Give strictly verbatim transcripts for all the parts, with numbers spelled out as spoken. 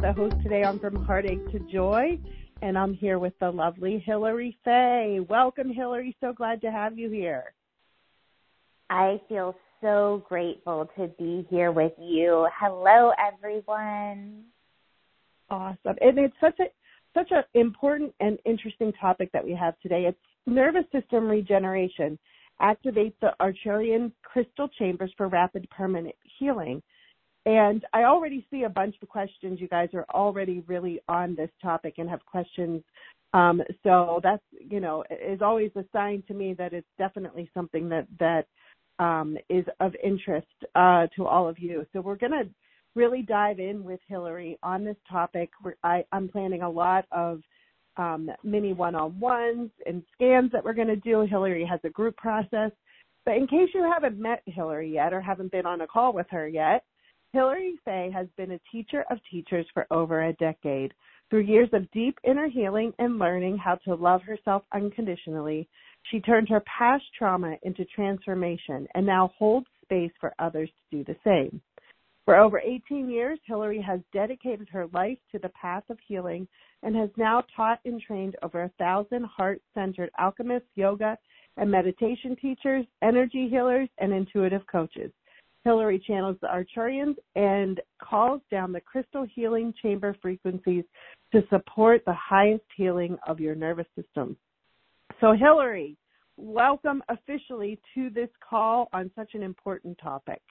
the host today on From Heartache to Joy, and I'm here with the lovely Hilary Faye. Welcome, Hilary. So glad to have you here. I feel so grateful to be here with you. Hello, everyone. Awesome. And it's such a such an important and interesting topic that we have today. It's nervous system regeneration. Activate the Arcturian crystal chambers for rapid permanent healing. And I already see a bunch of questions. You guys are already really on this topic and have questions. Um, so that's, you know, is always a sign to me that it's definitely something that, that um, is of interest uh, to all of you. So we're going to really dive in with Hilary on this topic. We're, I, I'm planning a lot of um, mini one-on-ones and scans that we're going to do. Hilary has a group process. But in case you haven't met Hilary yet or haven't been on a call with her yet, Hilary Faye has been a teacher of teachers for over a decade. Through years of deep inner healing and learning how to love herself unconditionally, she turned her past trauma into transformation and now holds space for others to do the same. For over eighteen years, Hilary has dedicated her life to the path of healing and has now taught and trained over a thousand heart-centered alchemists, yoga, and meditation teachers, energy healers, and intuitive coaches. Hilary channels the Arcturians and calls down the crystal healing chamber frequencies to support the highest healing of your nervous system. So, Hilary, welcome officially to this call on such an important topic.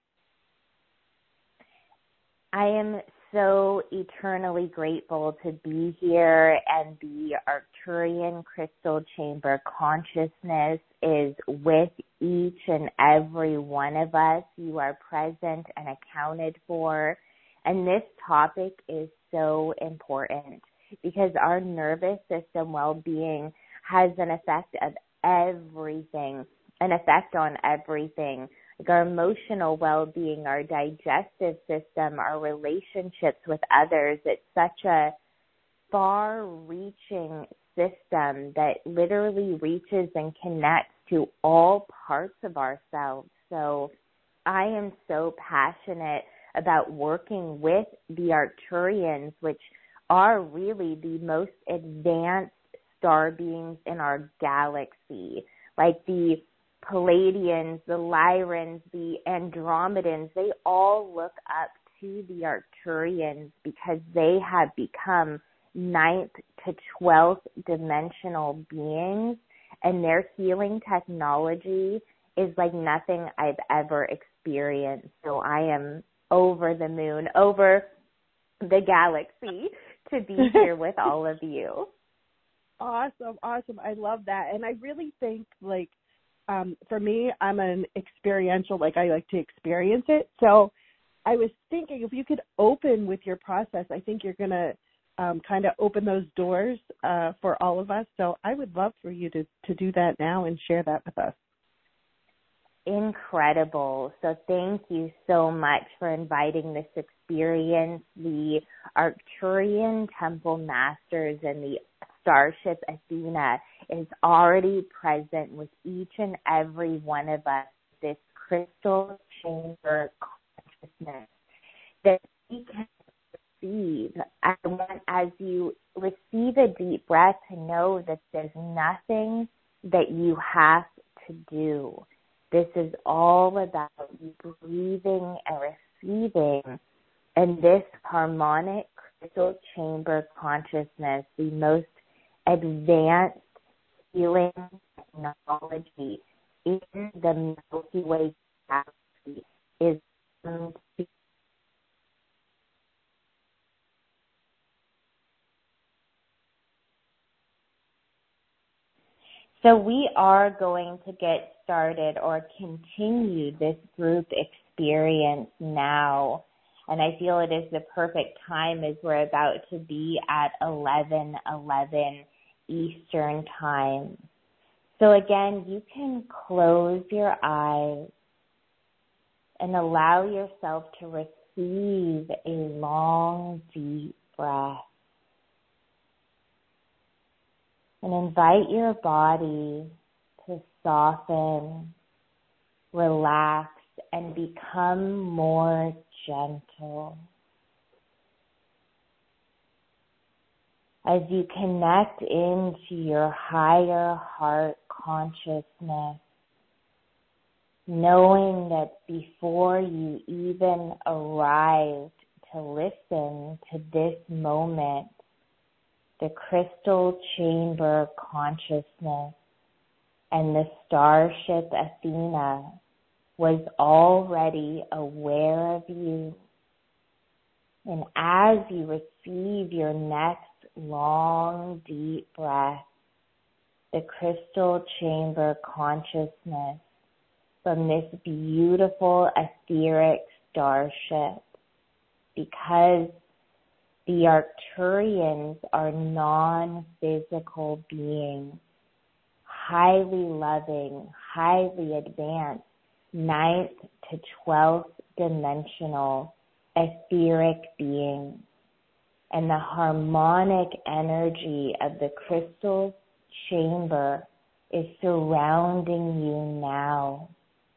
I am so eternally grateful to be here, and the Arcturian crystal chamber consciousness is with each and every one of us. You are present and accounted for, and this topic is so important because our nervous system well-being has an effect of everything, an effect on everything. Like our emotional well-being, our digestive system, our relationships with others. It's such a far-reaching system that literally reaches and connects to all parts of ourselves. So I am so passionate about working with the Arcturians, which are really the most advanced star beings in our galaxy, like the Palladians, the Lyrans, the Andromedans. They all look up to the Arcturians because they have become ninth to twelfth dimensional beings, and their healing technology is like nothing I've ever experienced. So I am over the moon, over the galaxy to be here with all of you. Awesome, awesome. I love that. And I really think, like, Um, for me, I'm an experiential, like I like to experience it. So I was thinking if you could open with your process, I think you're going to um, kind of open those doors uh, for all of us. So I would love for you to, to do that now and share that with us. Incredible. So thank you so much for inviting this experience. The Arcturian Temple Masters and the Starship Athena is already present with each and every one of us, this crystal chamber consciousness that we can receive. I want, as you receive a deep breath, to know that there's nothing that you have to do. This is all about you breathing and receiving, and this harmonic crystal chamber consciousness, the most advanced healing technology in the Milky Way galaxy, is so we are going to get started or continue this group experience now. And I feel it is the perfect time as we're about to be at eleven eleven Eastern Time. So again, you can close your eyes and allow yourself to receive a long, deep breath. And invite your body to soften, relax, and become more gentle. as you connect into your higher heart consciousness, knowing that before you even arrived to listen to this moment, the crystal chamber consciousness and the starship Athena was already aware of you. And as you receive your next long, deep breath, the crystal chamber consciousness from this beautiful etheric starship, because the Arcturians are non-physical beings, highly loving, highly advanced, ninth to twelfth dimensional etheric beings. And the harmonic energy of the crystal chamber is surrounding you now.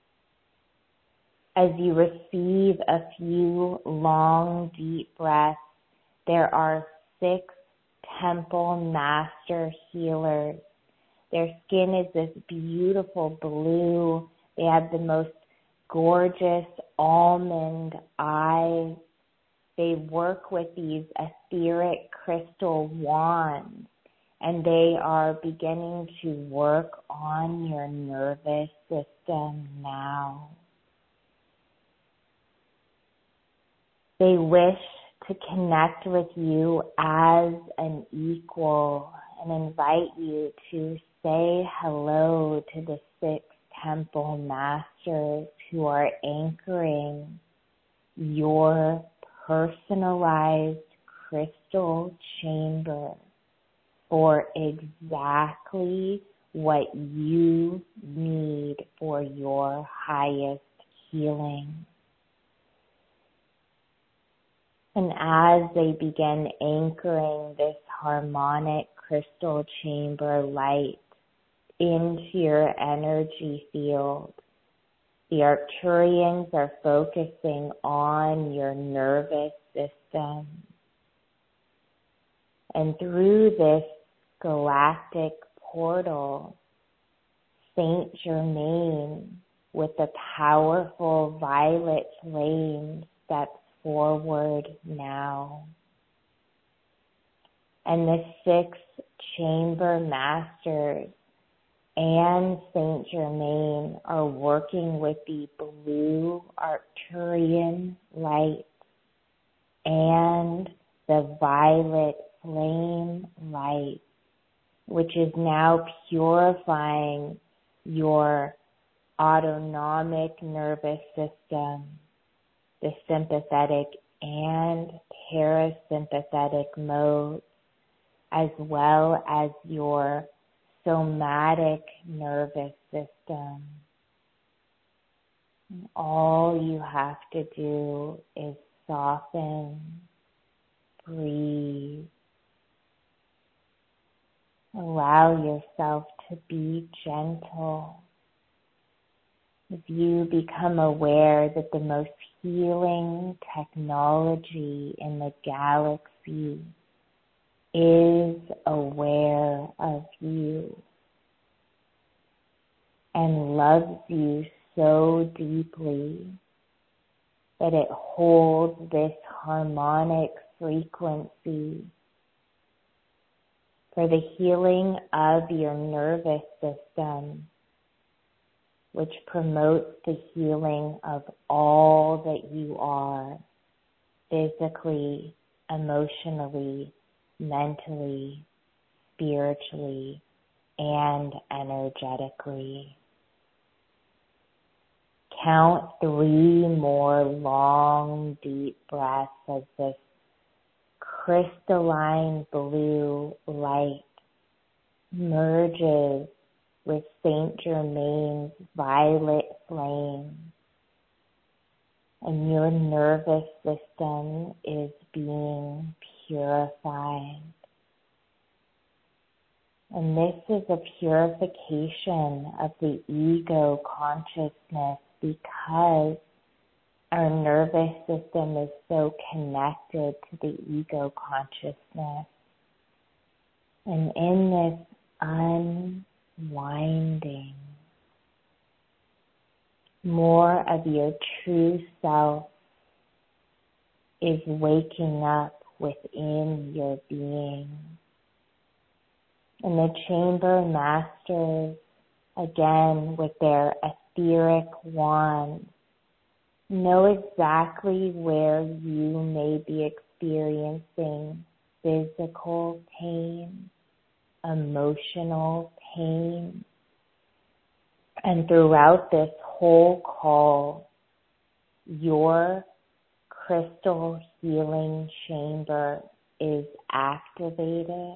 As you receive a few long, deep breaths, there are six temple master healers. Their skin is this beautiful blue. They have the most gorgeous almond eyes. They work with these etheric crystal wands, and they are beginning to work on your nervous system now. They wish to connect with you as an equal and invite you to say hello to the six temple masters who are anchoring your personalized crystal chamber for exactly what you need for your highest healing. And as they begin anchoring this harmonic crystal chamber light into your energy field, the Arcturians are focusing on your nervous system. And through this galactic portal, Saint Germain, with the powerful violet flame, steps forward now. And the six chamber masters and Saint Germain are working with the blue Arcturian light and the violet flame light, which is now purifying your autonomic nervous system, the sympathetic and parasympathetic modes, as well as your somatic nervous system. And all you have to do is soften, breathe, allow yourself to be gentle. If you become aware that the most healing technology in the galaxy is aware of you and loves you so deeply that it holds this harmonic frequency for the healing of your nervous system, which promotes the healing of all that you are, physically, emotionally, mentally, spiritually, and energetically. Count three more long, deep breaths as this crystalline blue light merges with Saint Germain's violet flame, and your nervous system is being purified. And this is a purification of the ego consciousness because our nervous system is so connected to the ego consciousness. And in this unwinding, more of your true self is waking up within your being. And the chamber masters, again with their etheric wand, know exactly where you may be experiencing physical pain, emotional pain. And throughout this whole call, your crystal healing chamber is activated,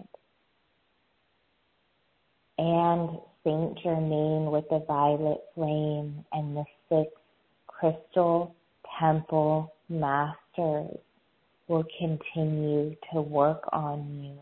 and Saint Germain with the violet flame and the six crystal temple masters will continue to work on you.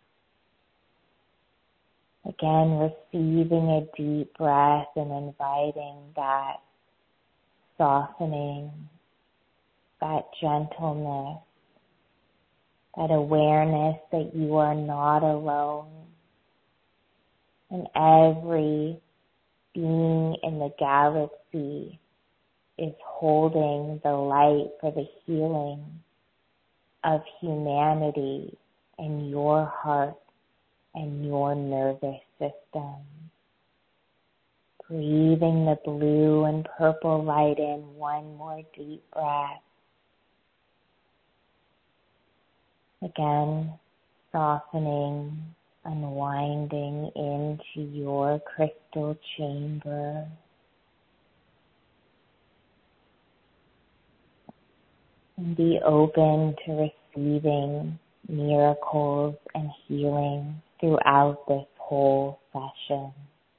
Again, receiving a deep breath and inviting that softening, that gentleness, that awareness that you are not alone. And every being in the galaxy is holding the light for the healing of humanity in your heart and your nervous system. Breathing the blue and purple light in, one more deep breath. Again, softening, unwinding into your crystal chamber. And be open to receiving miracles and healing throughout this whole session.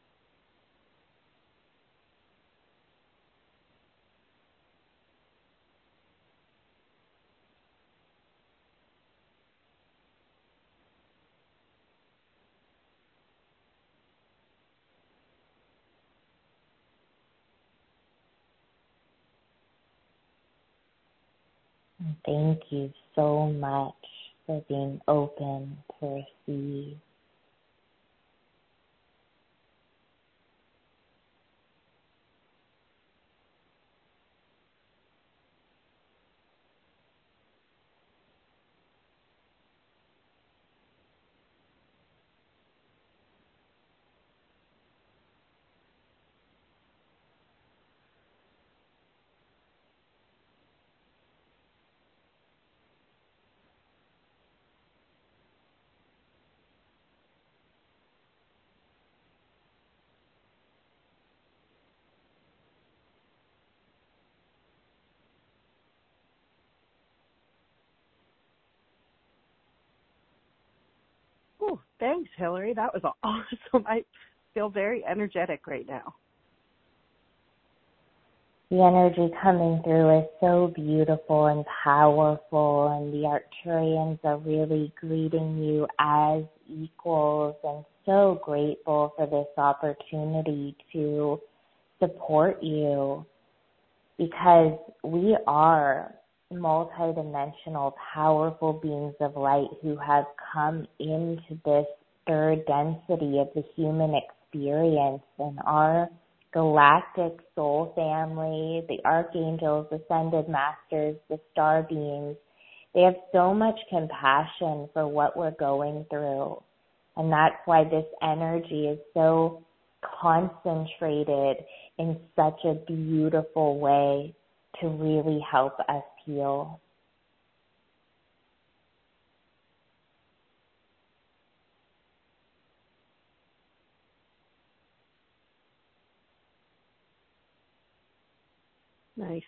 And thank you so much for being open to receive. Oh, thanks, Hillary. That was awesome. I feel very energetic right now. The energy coming through is so beautiful and powerful, and the Arcturians are really greeting you as equals, and so grateful for this opportunity to support you, because we are multidimensional, powerful beings of light who have come into this third density of the human experience, and our galactic soul family, the archangels, ascended masters, the star beings, they have so much compassion for what we're going through. And that's why this energy is so concentrated in such a beautiful way to really help us heal. Nice.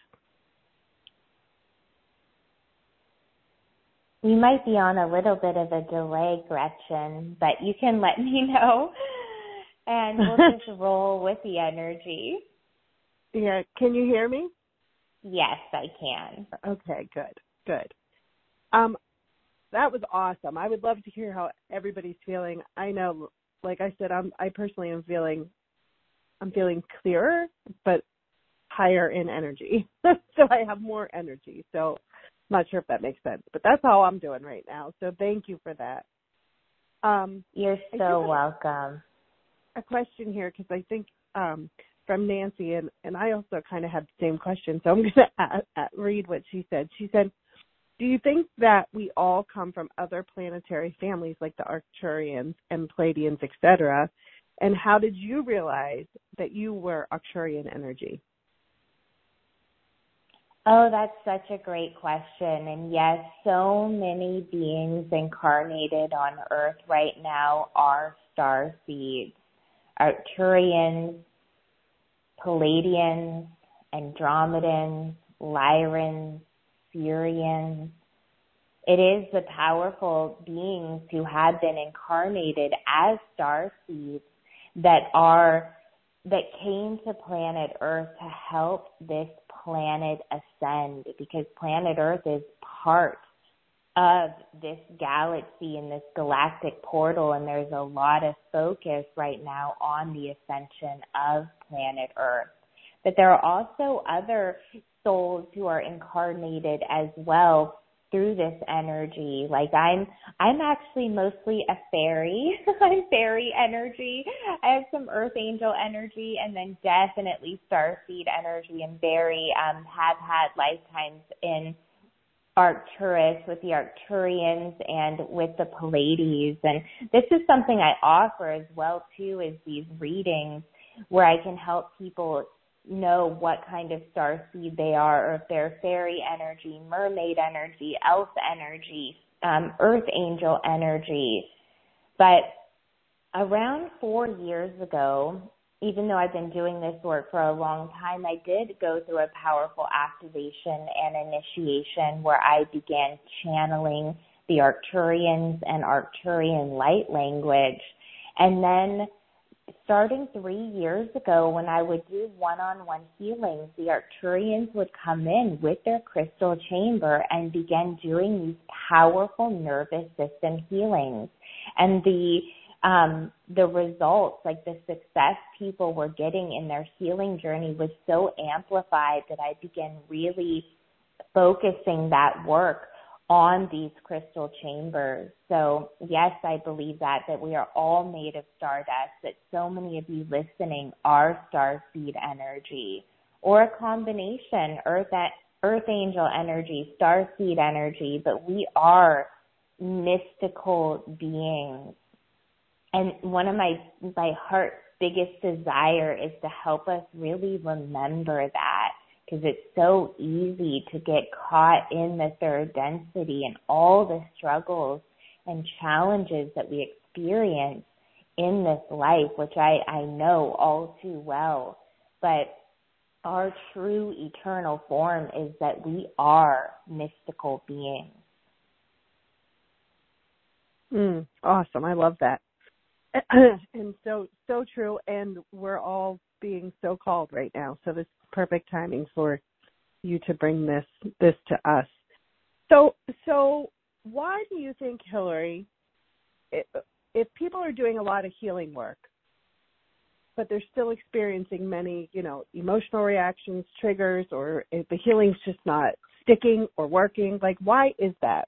We might be on a little bit of a delay, Gretchen, but you can let me know, and we'll just roll with the energy. Yeah, can you hear me? Yes, I can. Okay, good, good. Um, that was awesome. I would love to hear how everybody's feeling. I know, like I said, I'm, I personally am feeling, I'm feeling clearer, but higher in energy. So I have more energy. So I'm not sure if that makes sense, but that's how I'm doing right now. So thank you for that. Um, You're so welcome. A question here, because I think um, from Nancy, and, and I also kind of had the same question, so I'm going to read what she said. She said, do you think that we all come from other planetary families like the Arcturians and Pleiadians, et cetera? And how did you realize that you were Arcturian energy? Oh, that's such a great question. And yes, so many beings incarnated on Earth right now are star seeds. Arcturians, Pleiadians, Andromedans, Lyrans, Sirians. It is the powerful beings who have been incarnated as star seeds that are that came to planet Earth to help this planet ascend, because planet Earth is part of this galaxy and this galactic portal, and there's a lot of focus right now on the ascension of planet Earth. But there are also other souls who are incarnated as well through this energy. Like I'm, I'm actually mostly a fairy. I'm fairy energy. I have some earth angel energy, and then definitely starseed energy, and very um, have had lifetimes in Arcturus with the Arcturians and with the Pleiades. And this is something I offer as well too, is these readings where I can help people know what kind of star seed they are, or if they're fairy energy, mermaid energy, elf energy, um, earth angel energy. But around four years ago, even though I've been doing this work for a long time, I did go through a powerful activation and initiation where I began channeling the Arcturians and Arcturian light language. And then starting three years ago, when I would do one-on-one healings, the Arcturians would come in with their crystal chamber and begin doing these powerful nervous system healings. And the um, the results, like the success people were getting in their healing journey, was so amplified that I began really focusing that work on these crystal chambers. So yes, I believe that, that we are all made of stardust, that so many of you listening are starseed energy, or a combination, earth, earth angel energy, starseed energy, but we are mystical beings. And one of my, my heart's biggest desire is to help us really remember that, because it's so easy to get caught in the third density and all the struggles and challenges that we experience in this life, which I, I know all too well. But our true eternal form is that we are mystical beings. Mm, awesome. I love that. And so, so true. And we're all being so called right now. So this is perfect timing for you to bring this, this to us. So, so why do you think, Hillary, if, if people are doing a lot of healing work, but they're still experiencing many, you know, emotional reactions, triggers, or if the healing's just not sticking or working, like, why is that?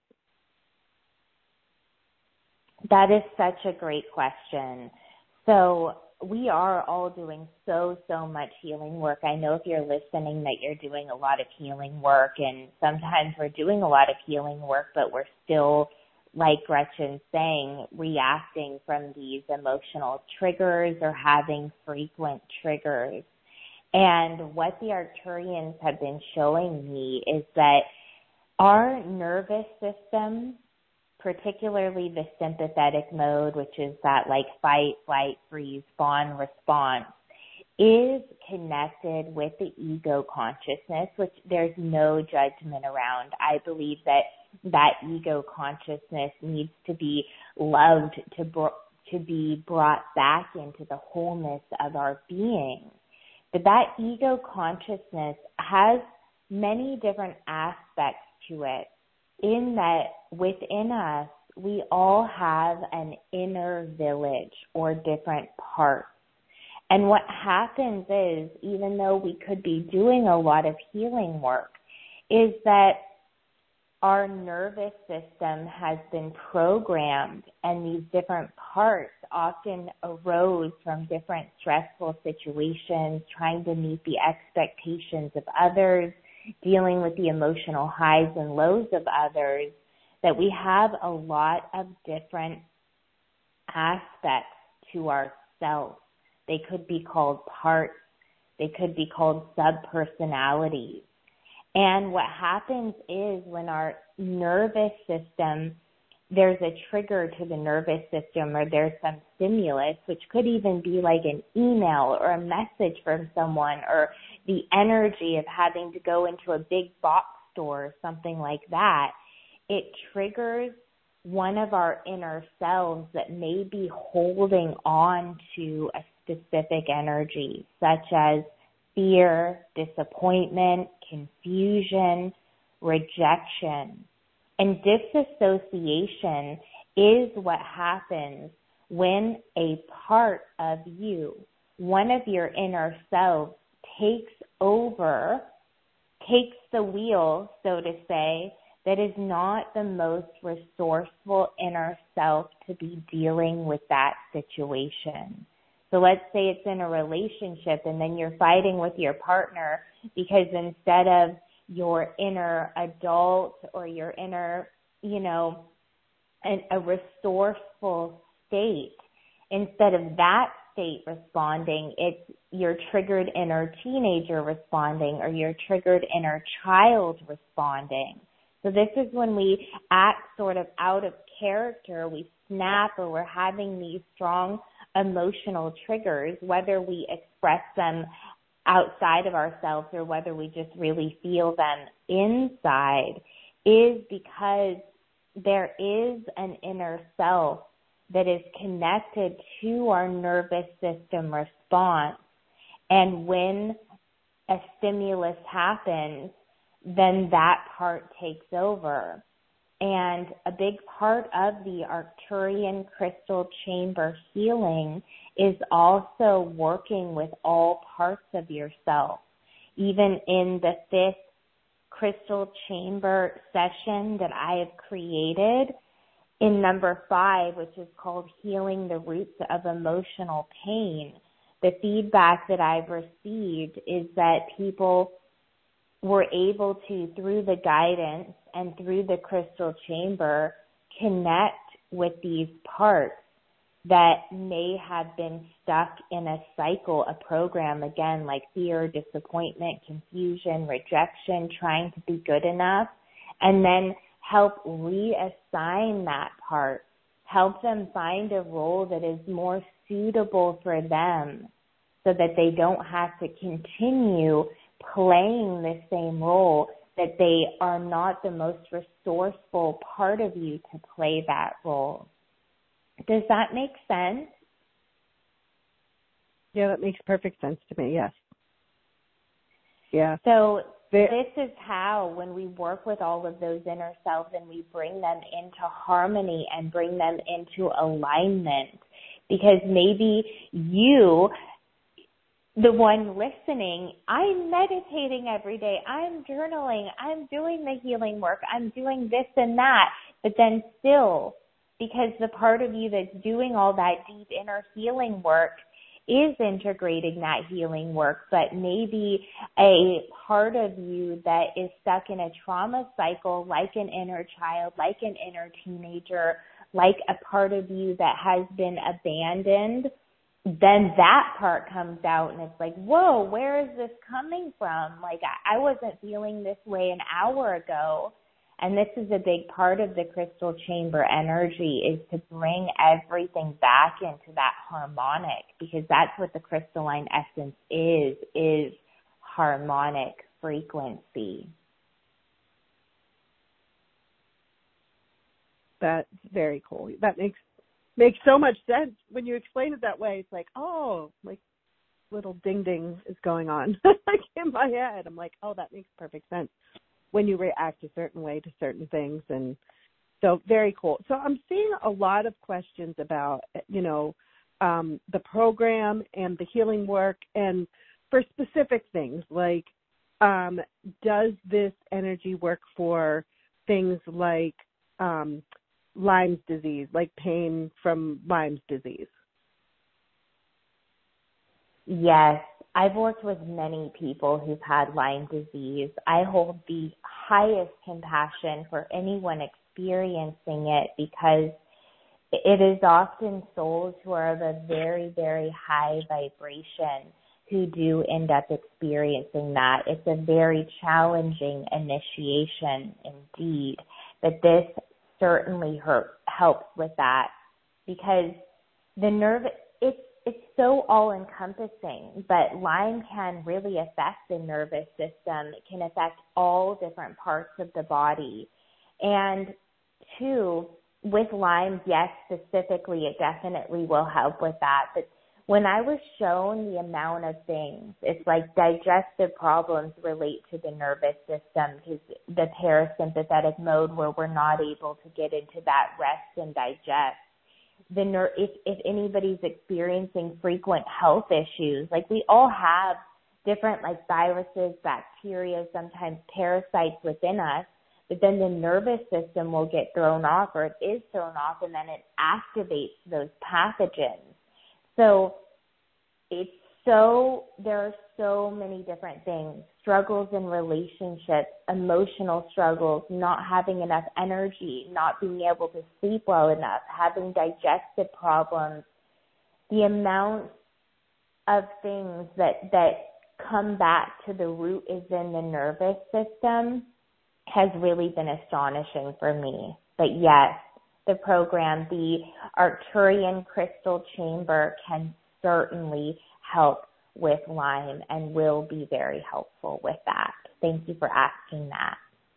That is such a great question. So we are all doing so, so much healing work. I know if you're listening that you're doing a lot of healing work, and sometimes we're doing a lot of healing work, but we're still, like Gretchen's saying, reacting from these emotional triggers or having frequent triggers. And what the Arcturians have been showing me is that our nervous system, particularly the sympathetic mode, which is that like fight, flight, freeze, fawn response, is connected with the ego consciousness, which there's no judgment around. I believe that that ego consciousness needs to be loved, to br- to be brought back into the wholeness of our being. But that ego consciousness has many different aspects to it, in that within us, we all have an inner village or different parts. And what happens is, even though we could be doing a lot of healing work, is that our nervous system has been programmed, and these different parts often arose from different stressful situations, trying to meet the expectations of others, dealing with the emotional highs and lows of others, that we have a lot of different aspects to ourselves. They could be called parts. They could be called subpersonalities. And what happens is when our nervous system, there's a trigger to the nervous system, or there's some stimulus, which could even be like an email or a message from someone, or the energy of having to go into a big box store or something like that. It triggers one of our inner selves that may be holding on to a specific energy, such as fear, disappointment, confusion, rejection. And disassociation is what happens when a part of you, one of your inner selves, takes over, takes the wheel, so to say, that is not the most resourceful inner self to be dealing with that situation. So let's say it's in a relationship and then you're fighting with your partner because instead of your inner adult or your inner, you know, an, a resourceful state, instead of that state responding, it's your triggered inner teenager responding or your triggered inner child responding. So this is when we act sort of out of character, we snap, or we're having these strong emotional triggers, whether we express them outside of ourselves or whether we just really feel them inside, is because there is an inner self that is connected to our nervous system response. And when a stimulus happens, then that part takes over. And a big part of the Arcturian crystal chamber healing is also working with all parts of yourself. Even in the fifth crystal chamber session that I have created, in number five, which is called Healing the Roots of Emotional Pain, the feedback that I've received is that people were able to, through the guidance and through the crystal chamber, connect with these parts that may have been stuck in a cycle, a program, again, like fear, disappointment, confusion, rejection, trying to be good enough, and then help reassign that part, help them find a role that is more suitable for them so that they don't have to continue playing the same role, that they are not the most resourceful part of you to play that role. Does that make sense? Yeah, that makes perfect sense to me, yes. Yeah. So this is how, when we work with all of those inner selves and we bring them into harmony and bring them into alignment, because maybe you, the one listening, I'm meditating every day, I'm journaling, I'm doing the healing work, I'm doing this and that, but then still, because the part of you that's doing all that deep inner healing work is integrating that healing work, but maybe a part of you that is stuck in a trauma cycle, like an inner child, like an inner teenager, like a part of you that has been abandoned, then that part comes out and it's like, whoa, where is this coming from? Like, I, I wasn't feeling this way an hour ago. And this is a big part of the crystal chamber energy, is to bring everything back into that harmonic, because that's what the crystalline essence is, is harmonic frequency. That's very cool. That makes makes so much sense when you explain it that way. It's like, oh, like little ding ding is going on like in my head. I'm like, oh, that makes perfect sense when you react a certain way to certain things. And so very cool. So I'm seeing a lot of questions about, you know, um, the program and the healing work, and for specific things like, um, does this energy work for things like um, Lyme's disease, like pain from Lyme's disease? Yes, I've worked with many people who've had Lyme disease. I hold the highest compassion for anyone experiencing it because it is often souls who are of a very, very high vibration who do end up experiencing that. It's a very challenging initiation indeed, but this certainly hurt, helps with that because the nerve, it's, it's so all-encompassing, but Lyme can really affect the nervous system. It can affect all different parts of the body. And two, with Lyme, yes, specifically, it definitely will help with that. But when I was shown the amount of things, it's like digestive problems relate to the nervous system because the parasympathetic mode where we're not able to get into that rest and digest. The ner- if, if anybody's experiencing frequent health issues, like we all have different like viruses, bacteria, sometimes parasites within us, but then the nervous system will get thrown off or it is thrown off and then it activates those pathogens. So it's so, there are so many different things, struggles in relationships, emotional struggles, not having enough energy, not being able to sleep well enough, having digestive problems, the amount of things that, that come back to the root is in the nervous system has really been astonishing for me. But yes, the program, the Arcturian Crystal Chamber can certainly help with Lyme and will be very helpful with that. Thank you for asking that.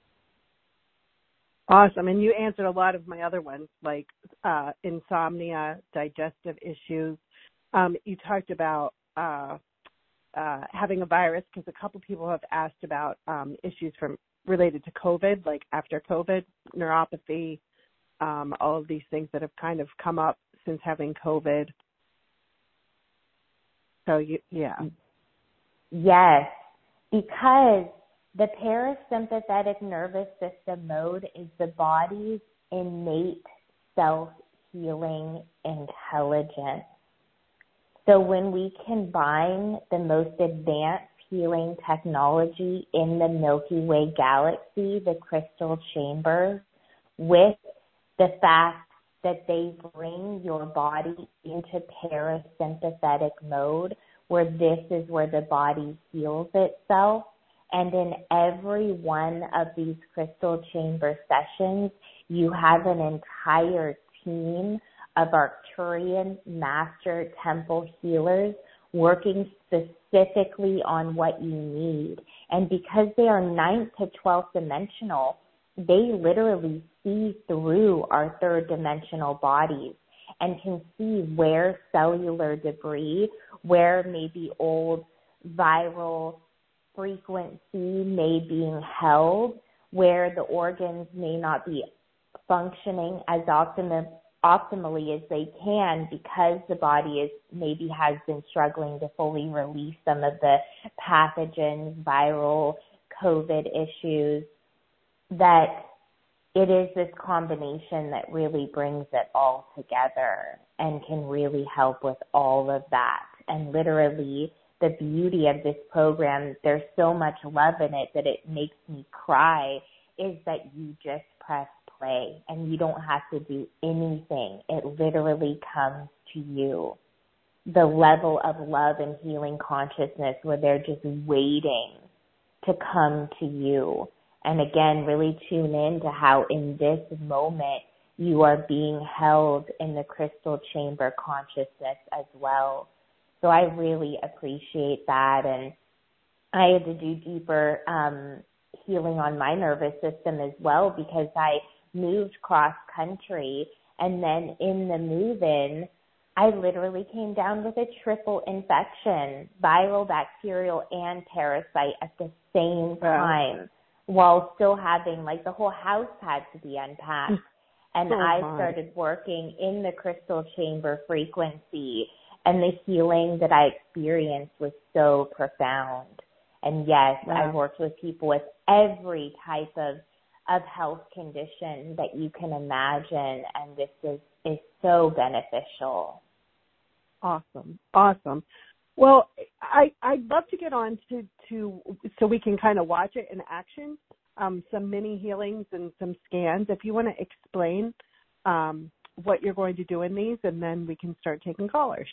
Awesome. And you answered a lot of my other ones, like uh, insomnia, digestive issues. Um, you talked about uh, uh, having a virus because a couple people have asked about um, issues from related to COVID, like after COVID, neuropathy, um, all of these things that have kind of come up since having COVID. So, you, yeah. Yes, because the parasympathetic nervous system mode is the body's innate self-healing intelligence. So when we combine the most advanced healing technology in the Milky Way galaxy, the crystal chambers, with the fact that they bring your body into parasympathetic mode, where this is where the body heals itself. And in every one of these crystal chamber sessions, you have an entire team of Arcturian master temple healers working specifically on what you need. And because they are ninth to twelfth dimensional, they literally see through our third dimensional bodies and can see where cellular debris, where maybe old viral frequency may be held, where the organs may not be functioning as optim- optimally as they can because the body is maybe has been struggling to fully release some of the pathogens, viral, COVID issues, that it is this combination that really brings it all together and can really help with all of that. And literally, the beauty of this program, there's so much love in it that it makes me cry, is that you just press play and you don't have to do anything. It literally comes to you. The level of love and healing consciousness where they're just waiting to come to you. And again, really tune in to how in this moment you are being held in the crystal chamber consciousness as well. So I really appreciate that. And I had to do deeper um, healing on my nervous system as well because I moved cross country. And then in the move-in, I literally came down with a triple infection, viral, bacterial, and parasite at the same time. Wow. While still having, like, the whole house had to be unpacked. And oh, I started working in the crystal chamber frequency, and the healing that I experienced was so profound. And yes, wow. I've worked with people with every type of of health condition that you can imagine, and this is, is so beneficial. Awesome. Awesome. Well, I, I'd love to get on to, to so we can kind of watch it in action, um, some mini healings and some scans. If you want to explain um, what you're going to do in these, and then we can start taking callers.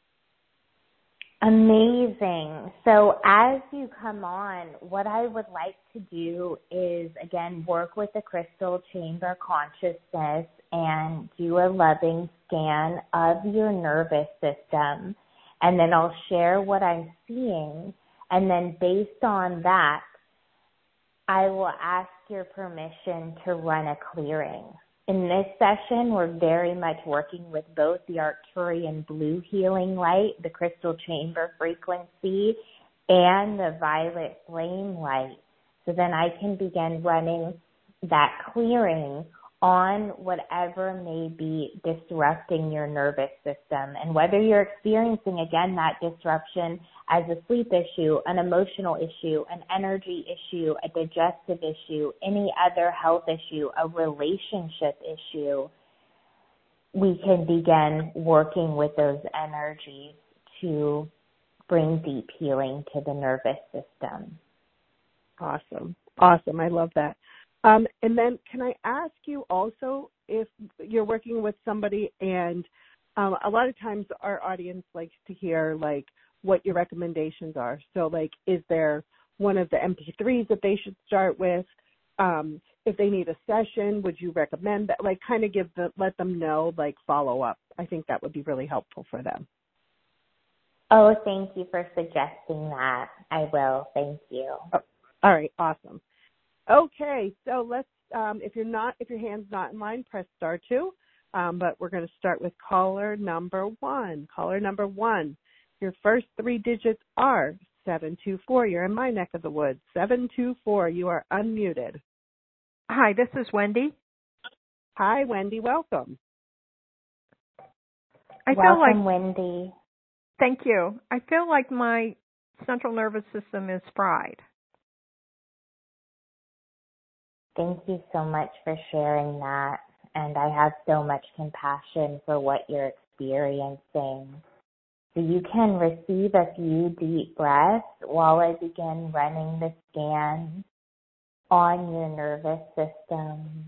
Amazing. So as you come on, what I would like to do is, again, work with the crystal chamber consciousness and do a loving scan of your nervous system. And then I'll share what I'm seeing. And then based on that, I will ask your permission to run a clearing. In this session, we're very much working with both the Arcturian blue healing light, the crystal chamber frequency, and the violet flame light. So then I can begin running that clearing on whatever may be disrupting your nervous system. And whether you're experiencing, again, that disruption as a sleep issue, an emotional issue, an energy issue, a digestive issue, any other health issue, a relationship issue, we can begin working with those energies to bring deep healing to the nervous system. Awesome. Awesome. I love that. Um, and then can I ask you also, if you're working with somebody, and um, a lot of times our audience likes to hear like what your recommendations are. So like, is there one of the M P threes that they should start with? Um, if they need a session, would you recommend that? Like kind of give the, let them know, like follow up. I think that would be really helpful for them. Oh, thank you for suggesting that. I will. Thank you. Oh, all right. Awesome. Okay, so let's, um, if you're not, if your hand's not in line, press star two. Um, but we're going to start with caller number one. Caller number one, your first three digits are seven two four. You're in my neck of the woods. seven two four, you are unmuted. Hi, this is Wendy. Hi, Wendy, welcome. I welcome, feel like, Wendy. Thank you. I feel like my central nervous system is fried. Thank you so much for sharing that, and I have so much compassion for what you're experiencing. So you can receive a few deep breaths while I begin running the scan on your nervous system.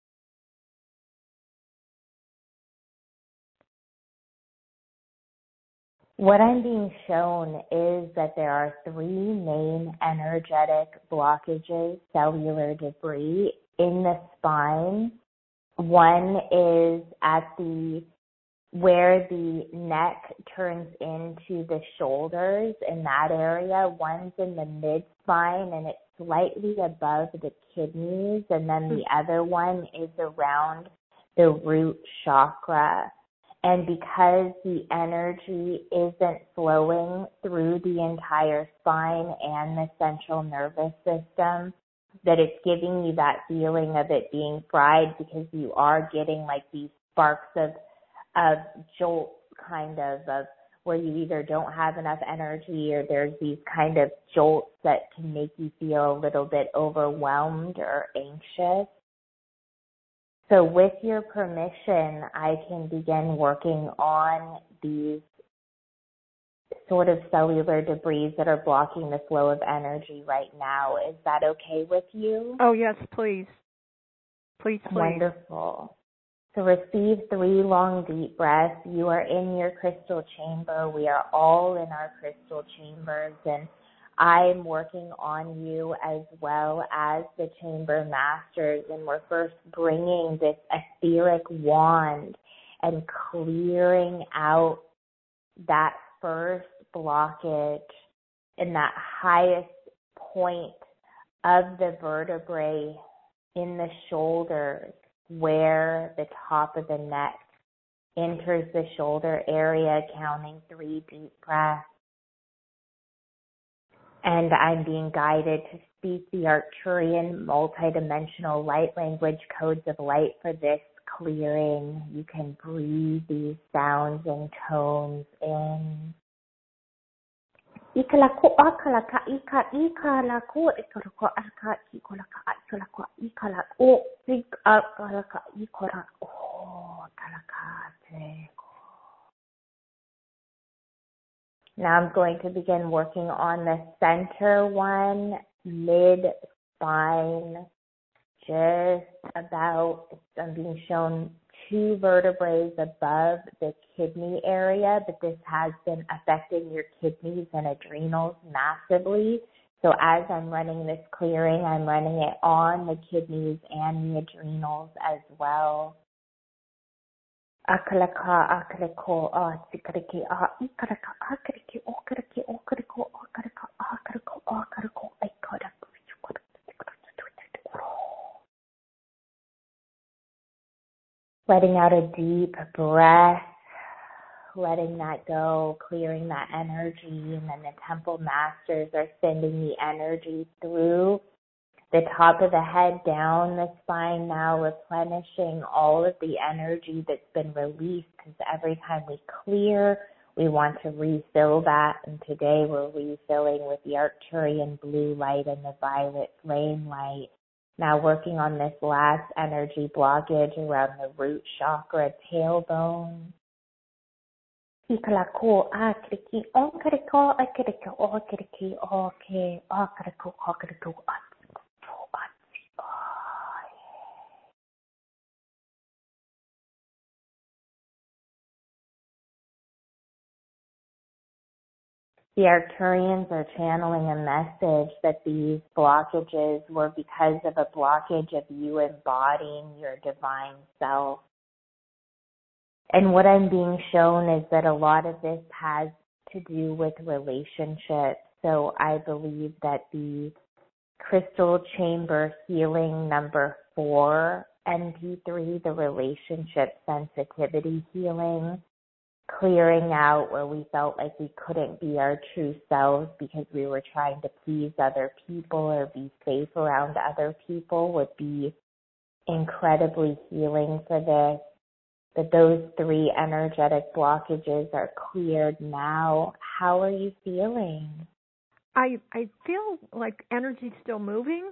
What I'm being shown is that there are three main energetic blockages, cellular debris in the spine. One is at the where the neck turns into the shoulders in that area. One's in the mid-spine and it's slightly above the kidneys, and then the other one is around the root chakra. And because the energy isn't flowing through the entire spine and the central nervous system, that it's giving you that feeling of it being fried, because you are getting like these sparks of, of jolts kind of, of where you either don't have enough energy, or there's these kind of jolts that can make you feel a little bit overwhelmed or anxious. So with your permission, I can begin working on these sort of cellular debris that are blocking the flow of energy right now. Is that okay with you? Oh, yes, please. Please, please. Wonderful. So receive three long, deep breaths. You are in your crystal chamber. We are all in our crystal chambers, and I'm working on you as well as the chamber masters, and we're first bringing this etheric wand and clearing out that first blockage in that highest point of the vertebrae in the shoulders, where the top of the neck enters the shoulder area, counting three deep breaths. And I'm being guided to speak the Arcturian multidimensional light language codes of light for this clearing. You can breathe these sounds and tones in. Ikalako akalaka ika ikalako ikalako aka ikalaka ikalako ikalako ikalaka ikalaka oh talaka. Now I'm going to begin working on the center one, mid spine, just about, I'm being shown two vertebrae above the kidney area, but this has been affecting your kidneys and adrenals massively. So as I'm running this clearing, I'm running it on the kidneys and the adrenals as well. Akalaka, akalako, ah, sikariki, ah, ikaraka, akariki, okariki, okariko, okariko, okariko, okariko, ikarako. Letting out a deep breath, letting that go, clearing that energy, and then the temple masters are sending the energy through the top of the head, down the spine, now replenishing all of the energy that's been released, because every time we clear, we want to refill that, and today we're refilling with the Arcturian blue light and the violet flame light. Now working on this last energy blockage around the root chakra, tailbone. Ikalako akriki okariko akariko okariki oke okariko okariko. The Arcturians are channeling a message that these blockages were because of a blockage of you embodying your divine self. And what I'm being shown is that a lot of this has to do with relationships. So I believe that the crystal chamber healing number four, N P three, the relationship sensitivity healing, clearing out where we felt like we couldn't be our true selves because we were trying to please other people or be safe around other people would be incredibly healing for this. That those three energetic blockages are cleared now. How are you feeling? I I feel like energy's still moving.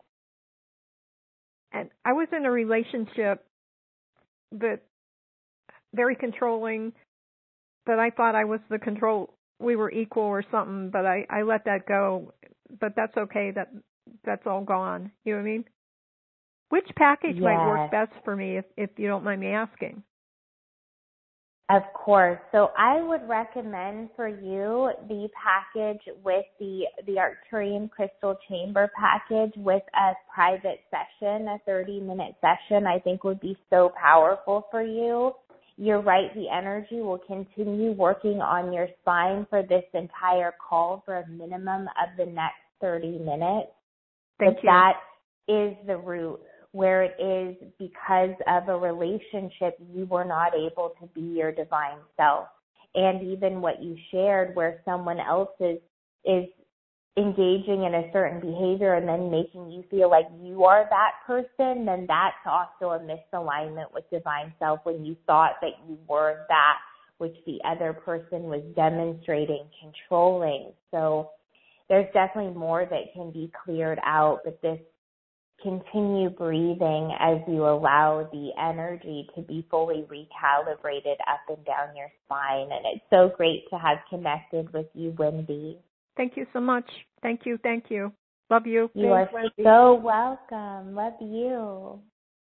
And I was in a relationship that very controlling, but I thought I was the control, we were equal or something, but I, I let that go. But that's okay, that that's all gone. You know what I mean? Which package Yes. might work best for me, if, if you don't mind me asking? Of course. So I would recommend for you the package with the, the Arcturian Crystal Chamber package with a private session, a thirty-minute session, I think would be so powerful for you. You're right, the energy will continue working on your spine for this entire call for a minimum of the next thirty minutes. Thank but you. That is the root. Where it is because of a relationship, you were not able to be your divine self. And even what you shared where someone else is, is engaging in a certain behavior and then making you feel like you are that person, then that's also a misalignment with divine self when you thought that you were that which the other person was demonstrating, controlling. So there's definitely more that can be cleared out, but this continue breathing as you allow the energy to be fully recalibrated up and down your spine. And it's so great to have connected with you, Wendy. Thank you so much. Thank you. Thank you. Love you. You Thanks, are Wendy. so welcome. Love you.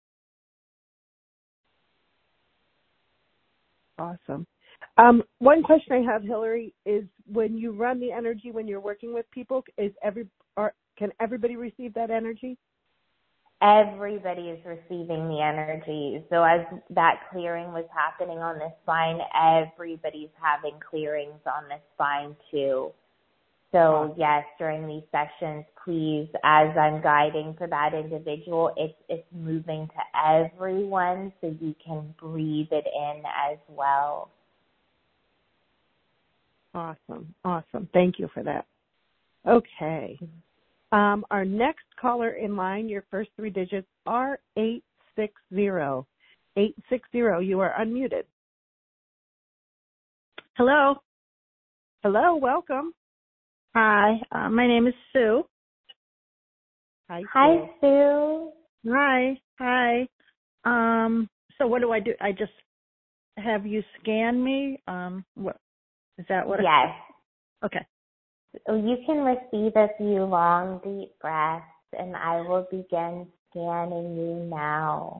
Awesome. Um, one question I have, Hillary, is when you run the energy when you're working with people, is every or can everybody receive that energy? Everybody is receiving the energy. So as that clearing was happening on the spine, everybody's having clearings on the spine too. So yes, during these sessions, please, as I'm guiding for that individual, it's it's moving to everyone so you can breathe it in as well. Awesome. Awesome. Thank you for that. Okay. Um, our next caller in line, your first three digits are eight six zero. eight six zero, you are unmuted. Hello? Hello, welcome. Hi, uh, my name is Sue. Hi, Hi, Sue. Sue. Hi, hi. Um, so what do I do? I just have you scan me? Um, what is that? What? Yes. Okay. You can receive a few long, deep breaths, and I will begin scanning you now.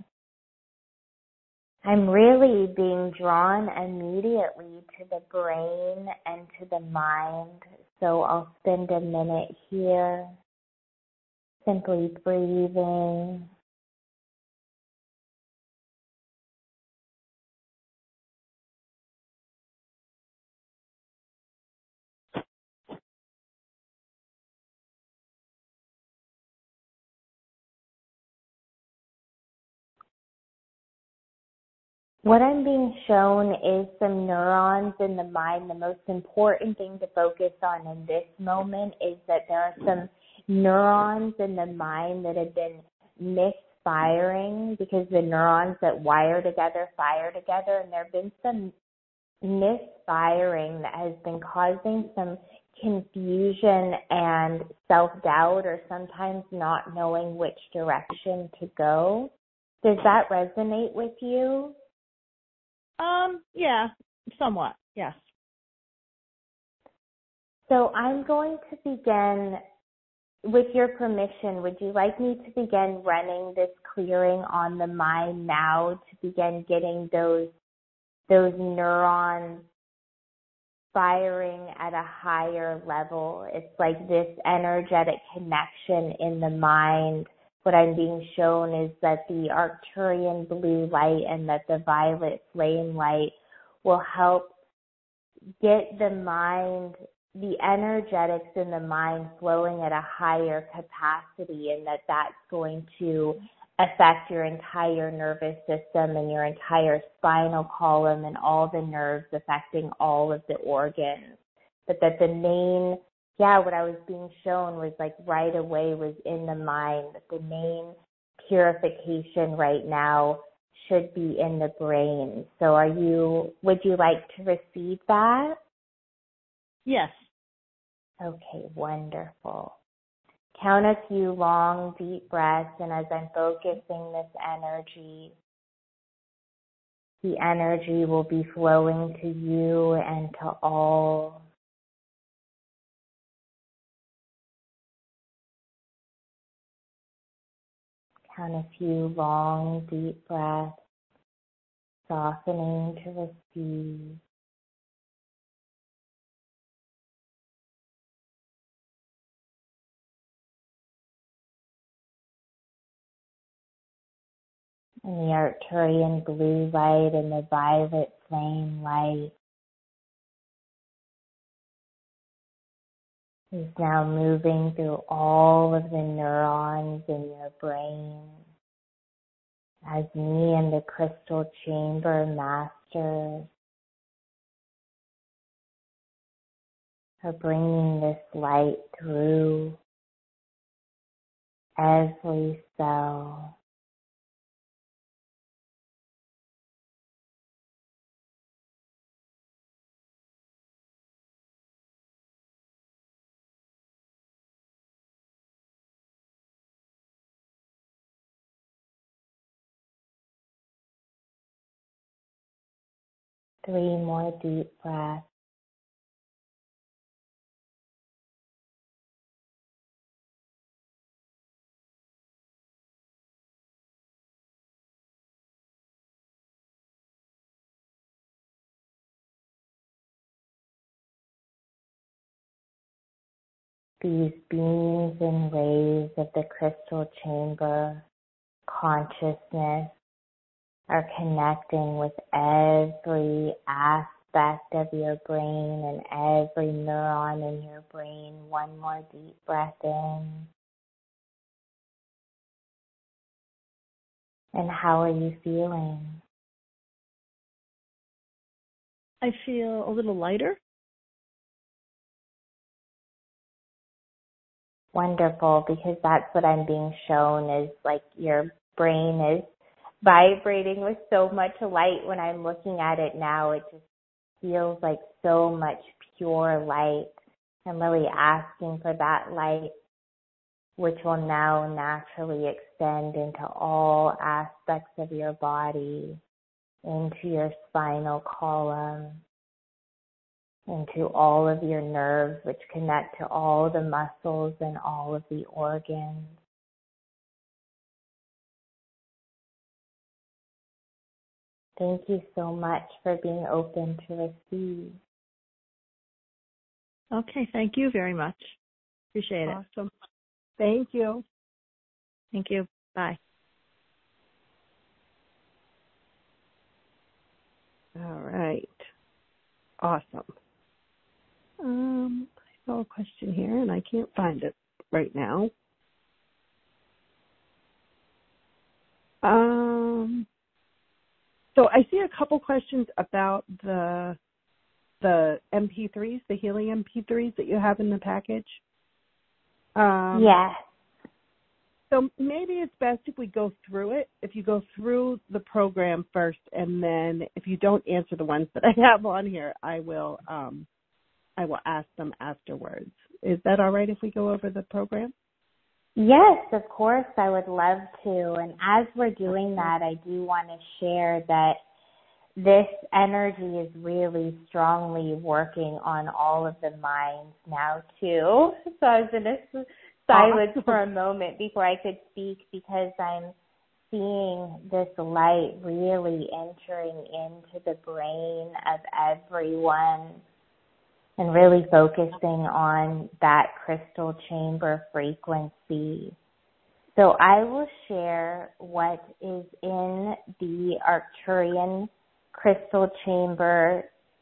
I'm really being drawn immediately to the brain and to the mind, so I'll spend a minute here simply breathing. What I'm being shown is some neurons in the mind. The most important thing to focus on in this moment is that there are some neurons in the mind that have been misfiring because the neurons that wire together fire together, and there have been some misfiring that has been causing some confusion and self-doubt, or sometimes not knowing which direction to go. Does that resonate with you? Um, yeah, somewhat, yes. So I'm going to begin, with your permission, would you like me to begin running this clearing on the mind now to begin getting those those neurons firing at a higher level? It's like this energetic connection in the mind. What I'm being shown is that the Arcturian blue light and that the violet flame light will help get the mind, the energetics in the mind flowing at a higher capacity, and that that's going to affect your entire nervous system and your entire spinal column and all the nerves, affecting all of the organs. But that the main, yeah, what I was being shown was like right away was in the mind, that the main purification right now should be in the brain. So are you, would you like to receive that? Yes. Okay, wonderful. Count a few long, deep breaths, and as I'm focusing this energy, the energy will be flowing to you and to all. Count a few long, deep breaths, softening to receive. And the Arcturian blue light and the violet flame light is now moving through all of the neurons in your brain as me and the crystal chamber masters are bringing this light through every cell. Three more deep breaths. These beams and rays of the crystal chamber consciousness are connecting with every aspect of your brain and every neuron in your brain. One more deep breath in. And how are you feeling? I feel a little lighter. Wonderful, because that's what I'm being shown is like your brain is vibrating with so much light. When I'm looking at it now, it just feels like so much pure light. and really asking for that light, which will now naturally extend into all aspects of your body, into your spinal column, into all of your nerves, which connect to all the muscles and all of the organs. Thank you so much for being open to receive. Okay, thank you very much. Appreciate it. Awesome. Thank you. Thank you. Bye. All right. Awesome. Um, I saw a question here, and I can't find it right now. Um, so I see a couple questions about the the M P threes, the healing M P threes that you have in the package. Um, Yes. So maybe it's best if we go through it, if you go through the program first, and then if you don't answer the ones that I have on here, I will um, I will ask them afterwards. Is that all right if we go over the program? Yes, of course, I would love to. And as we're doing that, I do want to share that this energy is really strongly working on all of the minds now, too. So I was in a silence awesome. for a moment before I could speak, because I'm seeing this light really entering into the brain of everyone and really focusing on that crystal chamber frequency. So I will share what is in the Arcturian crystal chamber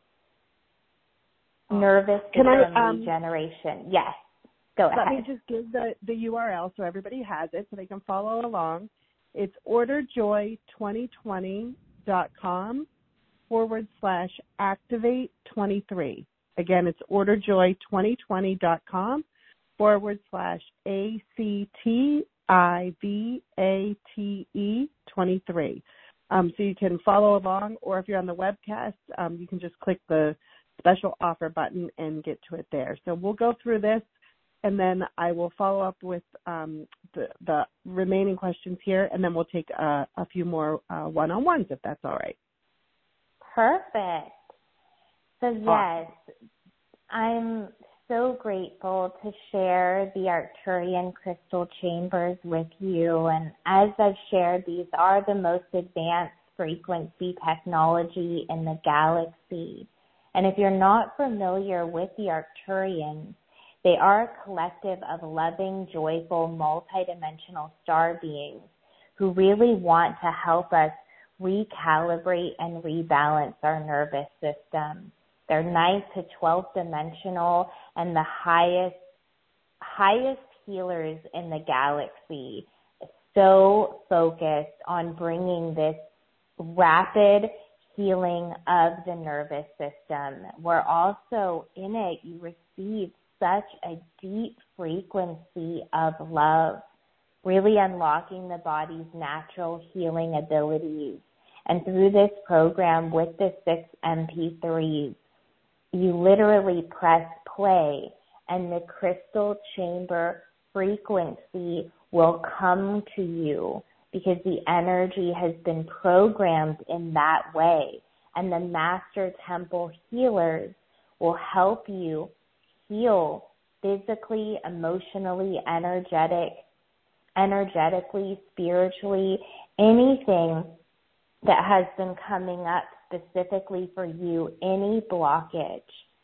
nervous system Can I, um, regeneration. Yes, go ahead. Let me just give the, the U R L so everybody has it so they can follow along. It's orderjoy twenty twenty dot com forward slash activate twenty-three. Again, it's orderjoy twenty twenty dot com forward slash A C T I V A T E twenty-three. Um, so you can follow along, or if you're on the webcast, um, you can just click the special offer button and get to it there. So we'll go through this, and then I will follow up with um, the, the remaining questions here, and then we'll take uh, a few more uh, one-on-ones, if that's all right. Perfect. So, yes, I'm so grateful to share the Arcturian crystal chambers with you. And as I've shared, these are the most advanced frequency technology in the galaxy. And if you're not familiar with the Arcturians, they are a collective of loving, joyful, multidimensional star beings who really want to help us recalibrate and rebalance our nervous system. They're ninth to twelfth dimensional and the highest, highest healers in the galaxy. So focused on bringing this rapid healing of the nervous system. We're also in it, you receive such a deep frequency of love, really unlocking the body's natural healing abilities. And through this program with the six M P threes, you literally press play and the crystal chamber frequency will come to you because the energy has been programmed in that way. And the master temple healers will help you heal physically, emotionally, energetic, energetically, spiritually, anything that has been coming up specifically for you, any blockage.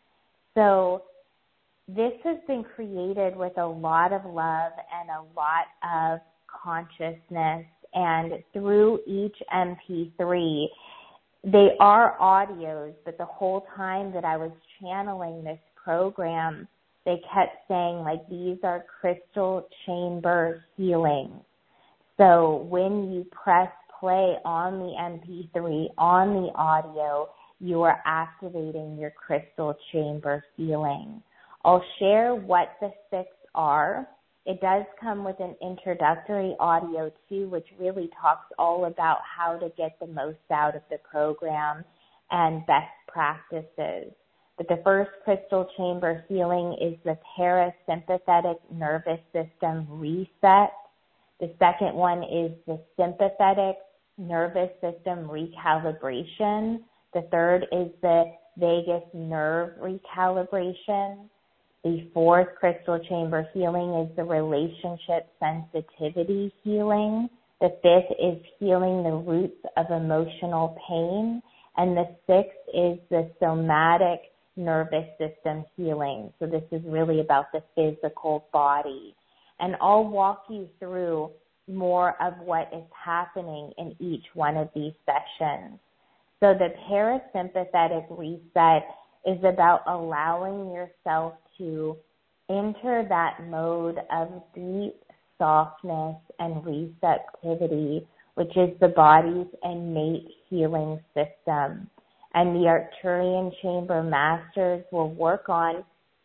So this has been created with a lot of love and a lot of consciousness, and through each M P three, they are audios, but the whole time that I was channeling this program, they kept saying, like, these are crystal chamber healings. So when you press play on the M P three, on the audio, you are activating your crystal chamber healing. I'll share what the six are. It does come with an introductory audio too, which really talks all about how to get the most out of the program and best practices. But the first crystal chamber healing is the parasympathetic nervous system reset. The second one is the sympathetic nervous system recalibration. The third is the vagus nerve recalibration. The fourth crystal chamber healing is the relationship sensitivity healing. The fifth is healing the roots of emotional pain. And the sixth is the somatic nervous system healing. So this is really about the physical body. And I'll walk you through more of what is happening in each one of these sessions. So the parasympathetic reset is about allowing yourself to enter that mode of deep softness and receptivity, which is the body's innate healing system. And the Arcturian Chamber Masters will work on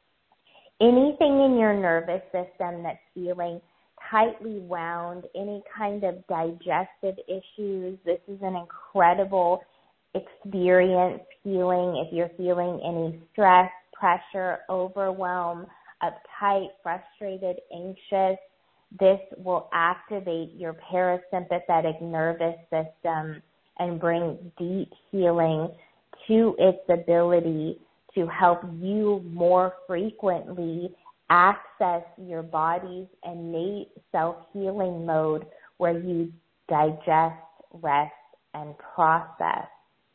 anything in your nervous system that's feeling tightly wound, any kind of digestive issues. This is an incredible experience healing. If you're feeling any stress, pressure, overwhelm, uptight, frustrated, anxious, this will activate your parasympathetic nervous system and bring deep healing to its ability to help you more frequently access your body's innate self-healing mode where you digest, rest, and process.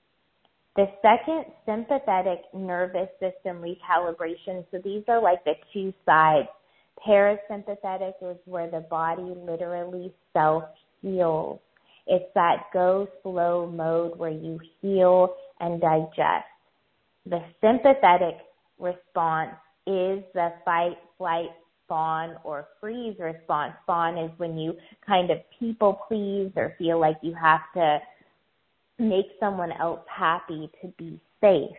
The second, sympathetic nervous system recalibration. So these are like the two sides. Parasympathetic is where the body literally self-heals. It's that go slow mode where you heal and digest. The sympathetic response is the fight, flight, fawn, or freeze response. Fawn is when you kind of people please or feel like you have to make someone else happy to be safe.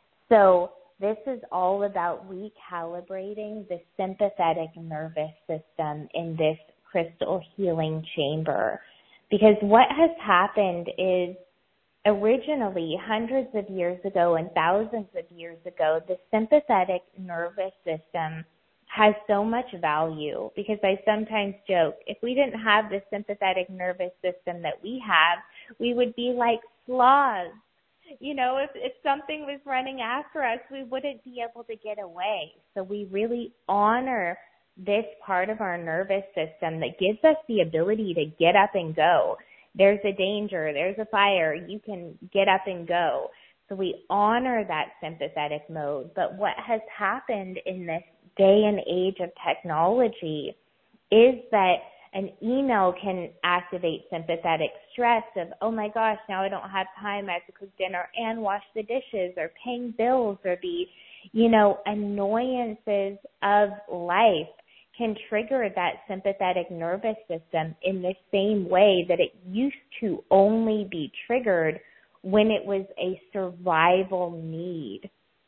So this is all about recalibrating the sympathetic nervous system in this crystal healing chamber. Because what has happened is originally, hundreds of years ago and thousands of years ago, the sympathetic nervous system has so much value, because I sometimes joke, if we didn't have the sympathetic nervous system that we have, we would be like sloths. You know, if, if something was running after us, we wouldn't be able to get away. So we really honor this part of our nervous system that gives us the ability to get up and go. There's a danger, there's a fire, you can get up and go. So we honor that sympathetic mode. But what has happened in this day and age of technology is that an email can activate sympathetic stress of, oh my gosh, now I don't have time, I have to cook dinner and wash the dishes or paying bills, or the, you know, annoyances of life can trigger that sympathetic nervous system in the same way that it used to only be triggered when it was a survival need.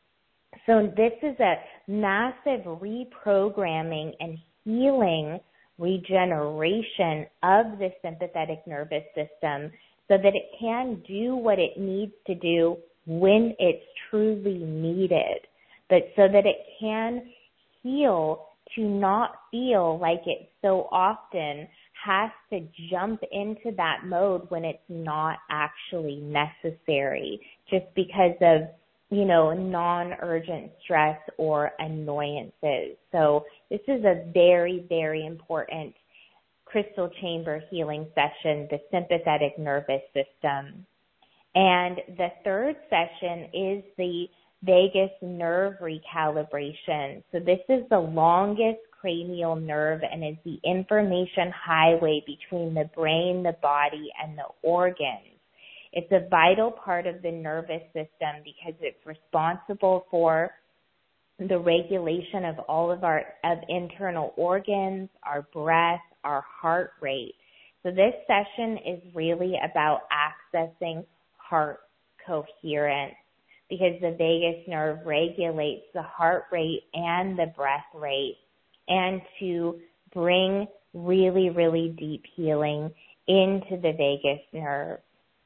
So this is a massive reprogramming and healing regeneration of the sympathetic nervous system so that it can do what it needs to do when it's truly needed, but so that it can heal to not feel like it so often has to jump into that mode when it's not actually necessary, just because of, you know, non-urgent stress or annoyances. So this is a very, very important crystal chamber healing session, the sympathetic nervous system. And the third session is the vagus nerve recalibration. So this is the longest cranial nerve and is the information highway between the brain, the body, and the organs. It's a vital part of the nervous system because it's responsible for the regulation of all of our of internal organs, our breath, our heart rate. So this session is really about accessing heart coherence, because the vagus nerve regulates the heart rate and the breath rate, and to bring really, really deep healing into the vagus nerve.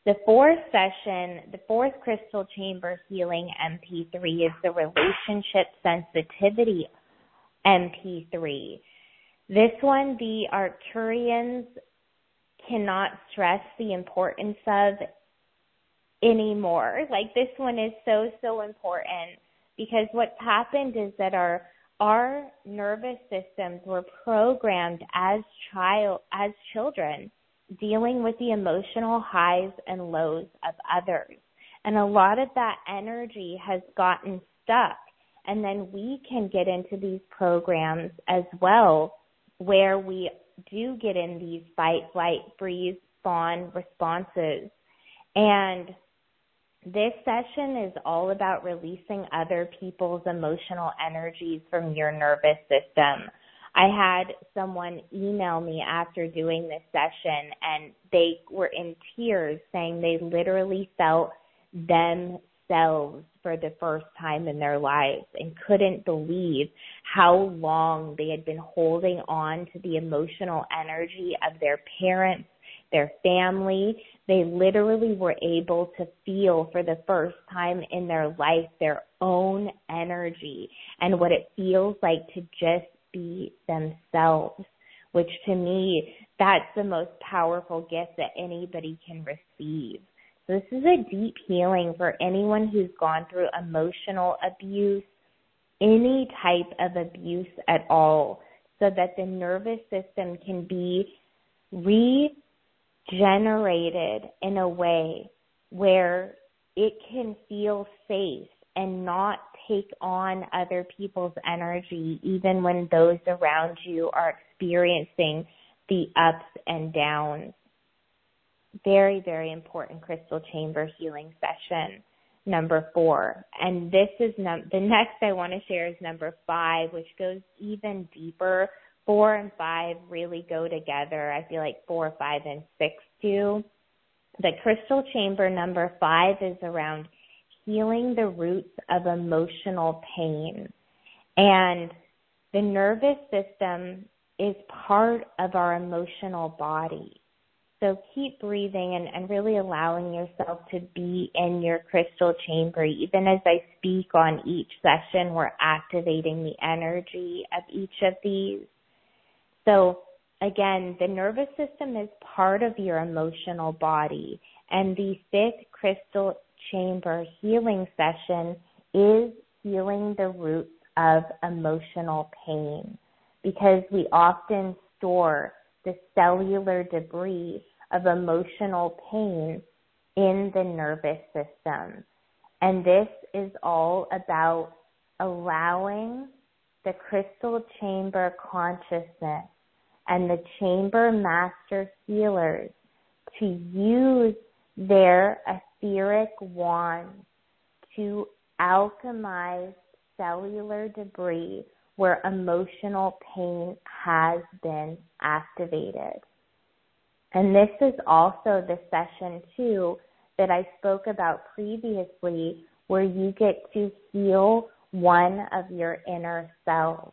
The fourth session, the fourth crystal chamber healing M P three is the relationship sensitivity M P three. This one, the Arcturians cannot stress the importance of anymore. Like, this one is so, so important, because what's happened is that our our nervous systems were programmed as child as children, dealing with the emotional highs and lows of others. And a lot of that energy has gotten stuck. And then we can get into these programs as well, where we do get in these fight, flight, freeze, fawn responses. And this session is all about releasing other people's emotional energies from your nervous system. I had someone email me after doing this session, and they were in tears, saying they literally felt themselves for the first time in their lives and couldn't believe how long they had been holding on to the emotional energy of their parents, their family. They literally were able to feel for the first time in their life their own energy and what it feels like to just be themselves, which to me, that's the most powerful gift that anybody can receive. So this is a deep healing for anyone who's gone through emotional abuse, any type of abuse at all, so that the nervous system can be regenerated in a way where it can feel safe and not take on other people's energy, even when those around you are experiencing the ups and downs. Very, very important crystal chamber healing session, number four. And this is num- the next I want to share is number five, which goes even deeper. Four and five really go together. I feel like four, five, and six do. The crystal chamber number five is around healing the roots of emotional pain. And the nervous system is part of our emotional body. So keep breathing and, and really allowing yourself to be in your crystal chamber. Even as I speak on each session, we're activating the energy of each of these. So again, the nervous system is part of your emotional body. And the fifth crystal chamber healing session is healing the roots of emotional pain, because we often store the cellular debris of emotional pain in the nervous system. And this is all about allowing the crystal chamber consciousness and the chamber master healers to use their etheric wands to alchemize cellular debris where emotional pain has been activated. And this is also the session, too, that I spoke about previously, where you get to heal one of your inner selves.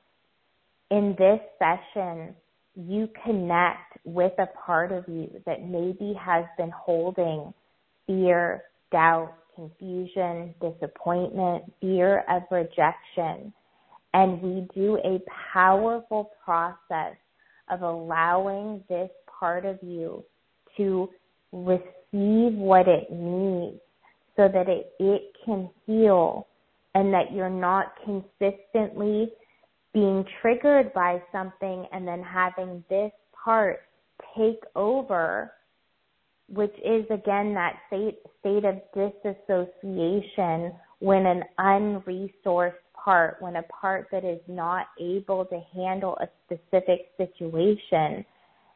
In this session, you connect with a part of you that maybe has been holding fear, doubt, confusion, disappointment, fear of rejection. And we do a powerful process of allowing this part of you to receive what it needs so that it, it can heal, and that you're not consistently being triggered by something and then having this part take over, which is, again, that state, state of disassociation when an unresourced part, when a part that is not able to handle a specific situation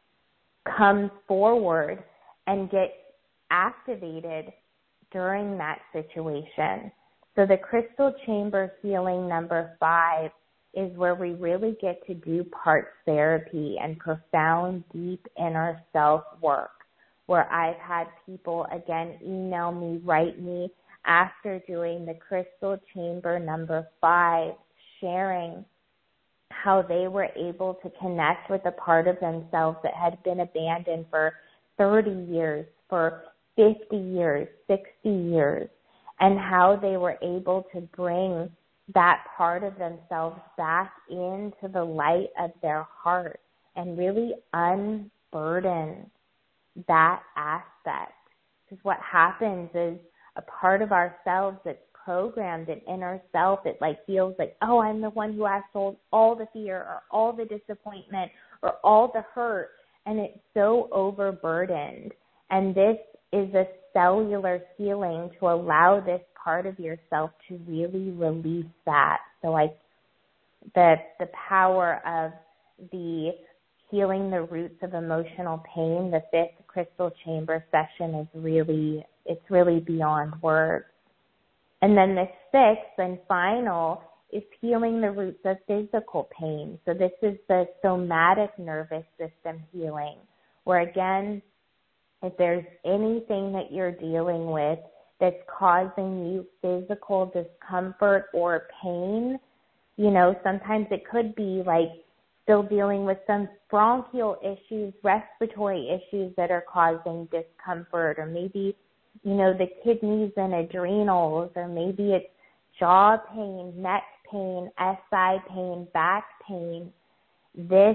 comes forward and gets activated during that situation. So the crystal chamber healing number five is where we really get to do parts therapy and profound, deep inner self work, where I've had people, again, email me, write me after doing the crystal chamber number five, sharing how they were able to connect with a part of themselves that had been abandoned for thirty years, for fifty years, sixty years, and how they were able to bring that part of themselves back into the light of their heart and really unburden that aspect. Because what happens is a part of ourselves that's programmed, an inner self, it like feels like, oh, I'm the one who has all, all the fear or all the disappointment or all the hurt, and it's so overburdened. And this is a cellular healing to allow this part of yourself to really release that. So like the the power of the healing the roots of emotional pain, the fifth crystal chamber session is really, it's really beyond words. And then the sixth and final is healing the roots of physical pain. So this is the somatic nervous system healing, where again, if there's anything that you're dealing with that's causing you physical discomfort or pain, you know, sometimes it could be like still dealing with some bronchial issues, respiratory issues that are causing discomfort, or maybe, you know, the kidneys and adrenals, or maybe it's jaw pain, neck pain, S I pain, back pain. This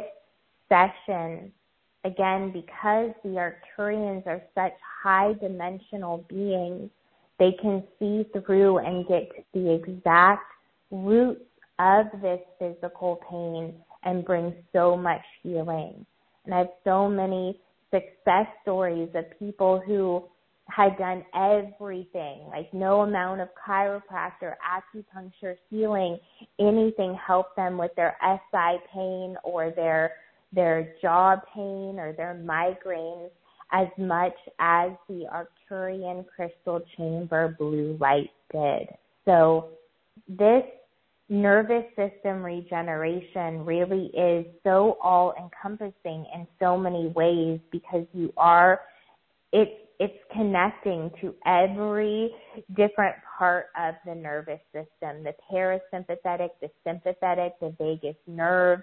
session, again, because the Arcturians are such high-dimensional beings, they can see through and get to the exact roots of this physical pain and bring so much healing. And I have so many success stories of people who had done everything, like no amount of chiropractor, acupuncture, healing, anything helped them with their S I pain or their their jaw pain or their migraines as much as the Arcturian crystal chamber blue light did. So this nervous system regeneration really is so all-encompassing in so many ways, because you are, it's, it's connecting to every different part of the nervous system, the parasympathetic, the sympathetic, the vagus nerve,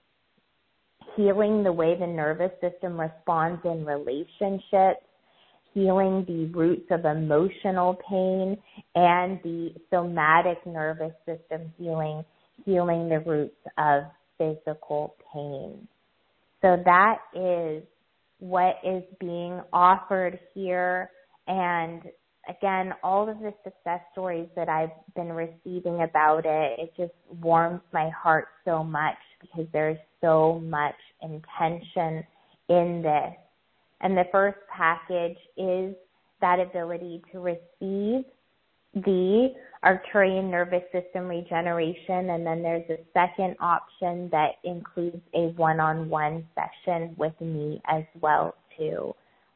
healing the way the nervous system responds in relationships, healing the roots of emotional pain, and the somatic nervous system healing, healing the roots of physical pain. So that is what is being offered here. And again, all of the success stories that I've been receiving about it, it just warms my heart so much, because there's so much intention in this. And the first package is that ability to receive the Arcturian nervous system regeneration. And then there's a second option that includes a one-on-one session with me as well, too.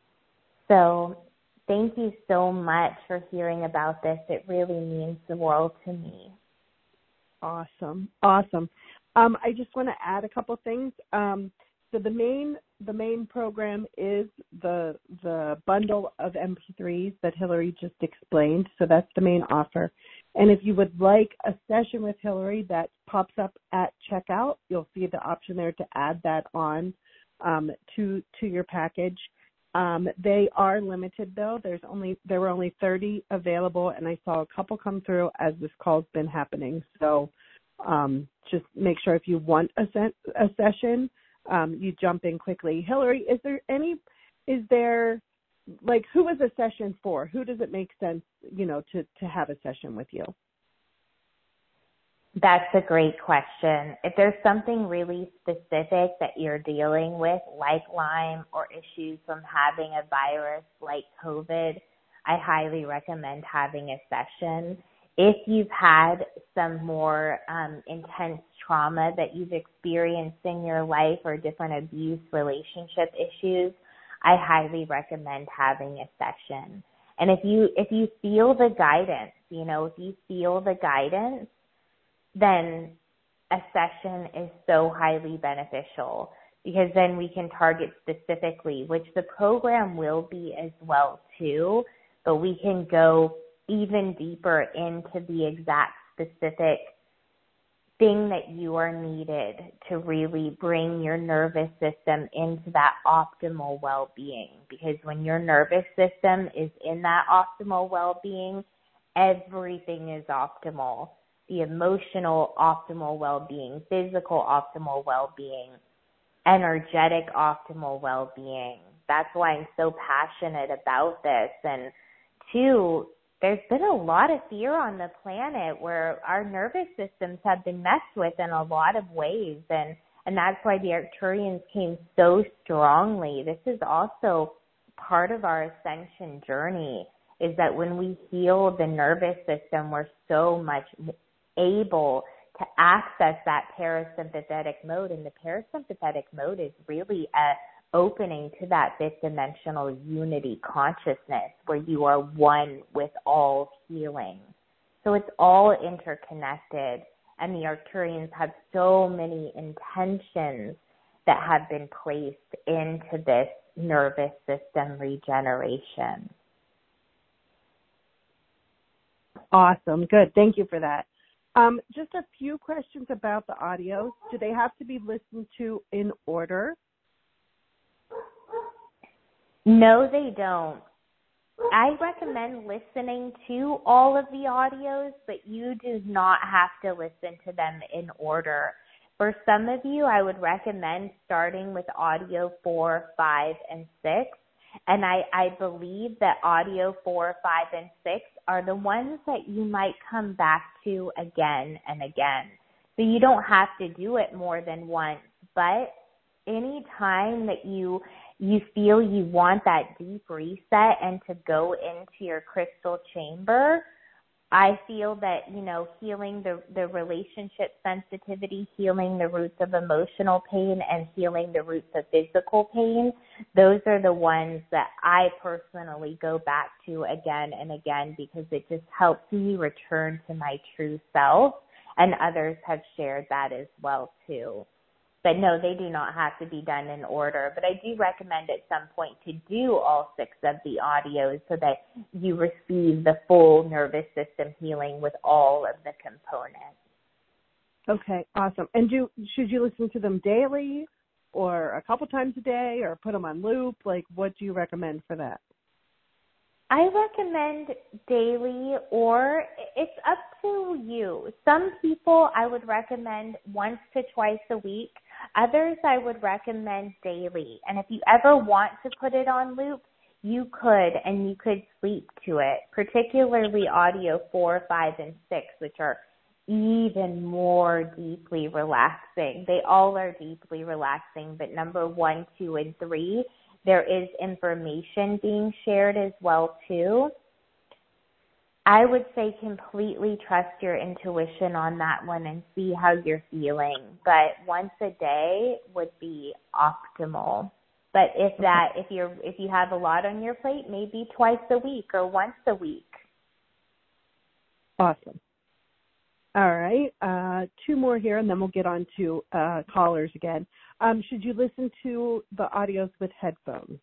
So thank you so much for hearing about this. It really means the world to me. Awesome. Awesome. Um, I just want to add a couple things. Um, so the main the main program is the the bundle of M P threes that Hillary just explained. So that's the main offer. And if you would like a session with Hillary, that pops up at checkout. You'll see the option there to add that on um, to to your package. Um, they are limited though. There's only there were only thirty available, and I saw a couple come through as this call's been happening. So um, just make sure if you want a, se- a session, um, you jump in quickly. Hillary, is there any? Is there like who is a session for? Who does it make sense, you know, to to have a session with you? That's a great question. If there's something really specific that you're dealing with, like Lyme or issues from having a virus like COVID, I highly recommend having a session. If you've had some more um, intense trauma that you've experienced in your life or different abuse relationship issues, I highly recommend having a session. And if you if you feel the guidance, you know, if you feel the guidance, then a session is so highly beneficial, because then we can target specifically, which the program will be as well too, but we can go even deeper into the exact specific thing that you are needed to really bring your nervous system into that optimal well-being. Because when your nervous system is in that optimal well-being, everything is optimal. The emotional optimal well-being, physical optimal well-being, energetic optimal well-being. That's why I'm so passionate about this. And two, there's been a lot of fear on the planet where our nervous systems have been messed with in a lot of ways. And, and that's why the Arcturians came so strongly. This is also part of our ascension journey, is that when we heal the nervous system, we're so much able to access that parasympathetic mode. And the parasympathetic mode is really a opening to that fifth dimensional unity consciousness where you are one with all healing. So it's all interconnected, and the Arcturians have so many intentions that have been placed into this nervous system regeneration. Awesome. Good. Thank you for that. Um, just a few questions about the audios. Do they have to be listened to in order? No, they don't. I recommend listening to all of the audios, but you do not have to listen to them in order. For some of you, I would recommend starting with audio four, five, and six. And I, I believe that audio four, five, and six are the ones that you might come back to again and again. So you don't have to do it more than once, but any time that you you feel you want that deep reset and to go into your crystal chamber, I feel that, you know, healing the, the relationship sensitivity, healing the roots of emotional pain, and healing the roots of physical pain, those are the ones that I personally go back to again and again because it just helps me return to my true self, and others have shared that as well too. But no, they do not have to be done in order. But I do recommend at some point to do all six of the audios so that you receive the full nervous system healing with all of the components. Okay, awesome. And do should you listen to them daily or a couple times a day or put them on loop? Like, what do you recommend for that? I recommend daily, or it's up to you. Some people I would recommend once to twice a week. Others I would recommend daily. And if you ever want to put it on loop, you could, and you could sleep to it, particularly audio four, five, and six, which are even more deeply relaxing. They all are deeply relaxing, but number one, two, and three, there is information being shared as well, too. I would say completely trust your intuition on that one and see how you're feeling. But once a day would be optimal. But if that, if you're, if you have a lot on your plate, maybe twice a week or once a week. Awesome. All right, uh, two more here, and then we'll get on to uh, callers again. Um, should you listen to the audios with headphones?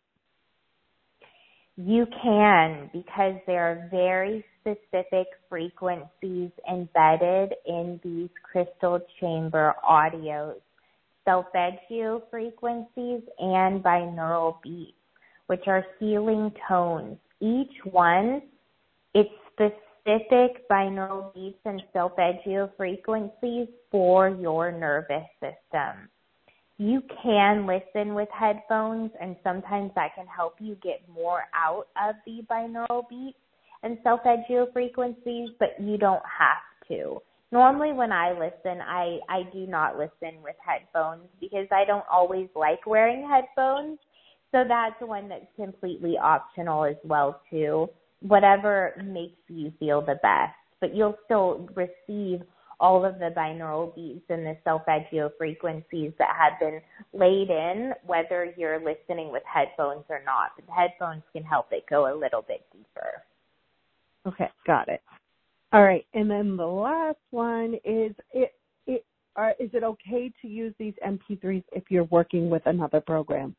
You can, because there are very specific frequencies embedded in these crystal chamber audios, solfeggio frequencies and binaural beats, which are healing tones. Each one, it's specific binaural beats and solfeggio frequencies for your nervous system. You can listen with headphones, and sometimes that can help you get more out of the binaural beats and solfeggio frequencies, but you don't have to. Normally when I listen, I, I do not listen with headphones because I don't always like wearing headphones, so that's one that's completely optional as well too. Whatever makes you feel the best, but you'll still receive all of the binaural beats and the solfeggio frequencies that have been laid in, whether you're listening with headphones or not. But the headphones can help it go a little bit deeper. Okay, got it. All right, and then the last one is, it, it, are, is it okay to use these M P threes if you're working with another program?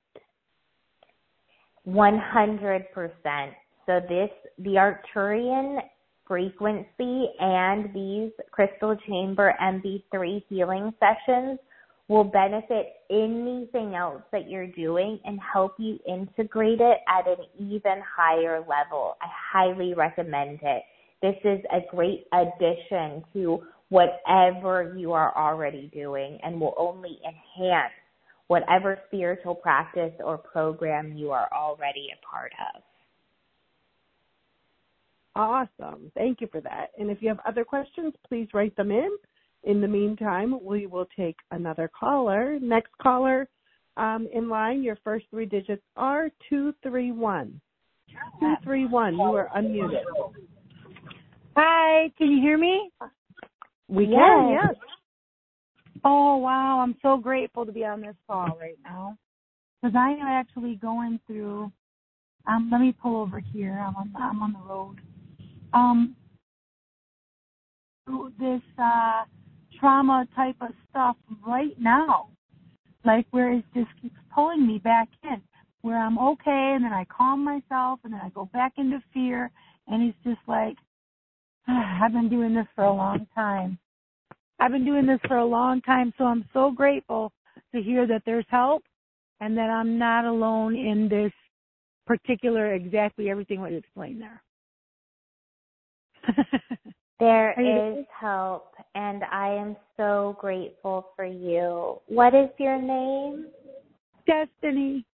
one hundred percent. So this, the Arcturian frequency and these crystal chamber M B three healing sessions will benefit anything else that you're doing and help you integrate it at an even higher level. I highly recommend it. This is a great addition to whatever you are already doing and will only enhance whatever spiritual practice or program you are already a part of. Awesome. Thank you for that. And if you have other questions, please write them in. In the meantime, we will take another caller. Next caller um, in line, your first three digits are two three one. two three one, you are unmuted. Hi, can you hear me? We can, yes. yes. Oh, wow, I'm so grateful to be on this call right now. Because I am actually going through, um, let me pull over here, I'm on, I'm on the road. Um, this uh, trauma type of stuff right now, like where it just keeps pulling me back in, where I'm okay, and then I calm myself, and then I go back into fear, and it's just like, I've been doing this for a long time. I've been doing this for a long time, so I'm so grateful to hear that there's help and that I'm not alone in this particular, exactly everything what you explained there. There is help, and I am so grateful for you. What is your name? Destiny.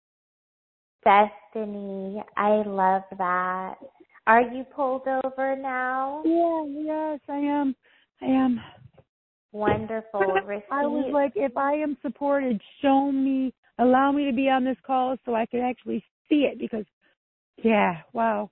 Destiny. I love that. Are you pulled over now? Yeah, yes, I am. I am. Wonderful. Receive. I was like, if I am supported, show me, allow me to be on this call so I can actually see it because, yeah, wow.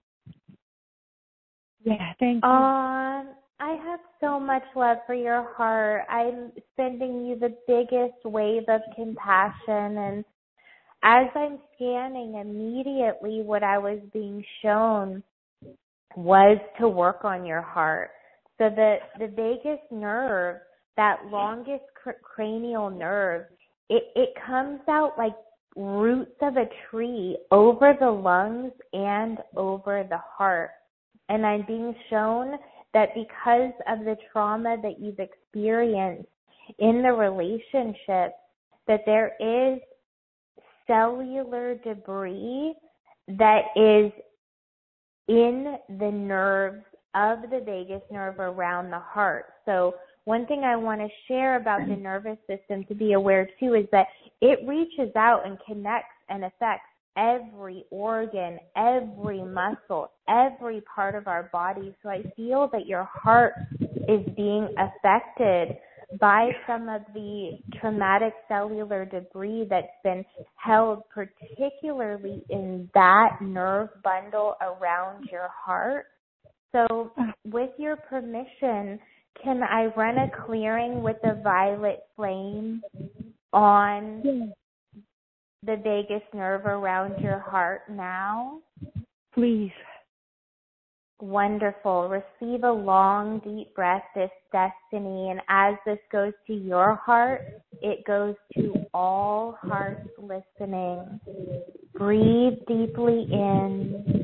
Yeah, thank you. Um, I have so much love for your heart. I'm sending you the biggest wave of compassion, and as I'm scanning, immediately what I was being shown was to work on your heart. So the, the vagus nerve, that longest cr- cranial nerve, it, it comes out like roots of a tree over the lungs and over the heart. And I'm being shown that because of the trauma that you've experienced in the relationship, that there is cellular debris that is in the nerves of the vagus nerve around the heart. So one thing I want to share about the nervous system to be aware too is that it reaches out and connects and affects every organ, every muscle, every part of our body. So I feel that your heart is being affected by some of the traumatic cellular debris that's been held particularly in that nerve bundle around your heart. So with your permission, can I run a clearing with the violet flame on the vagus nerve around your heart now? Please. Wonderful. Receive a long, deep breath, this Destiny. And as this goes to your heart, it goes to all hearts listening. Breathe deeply in.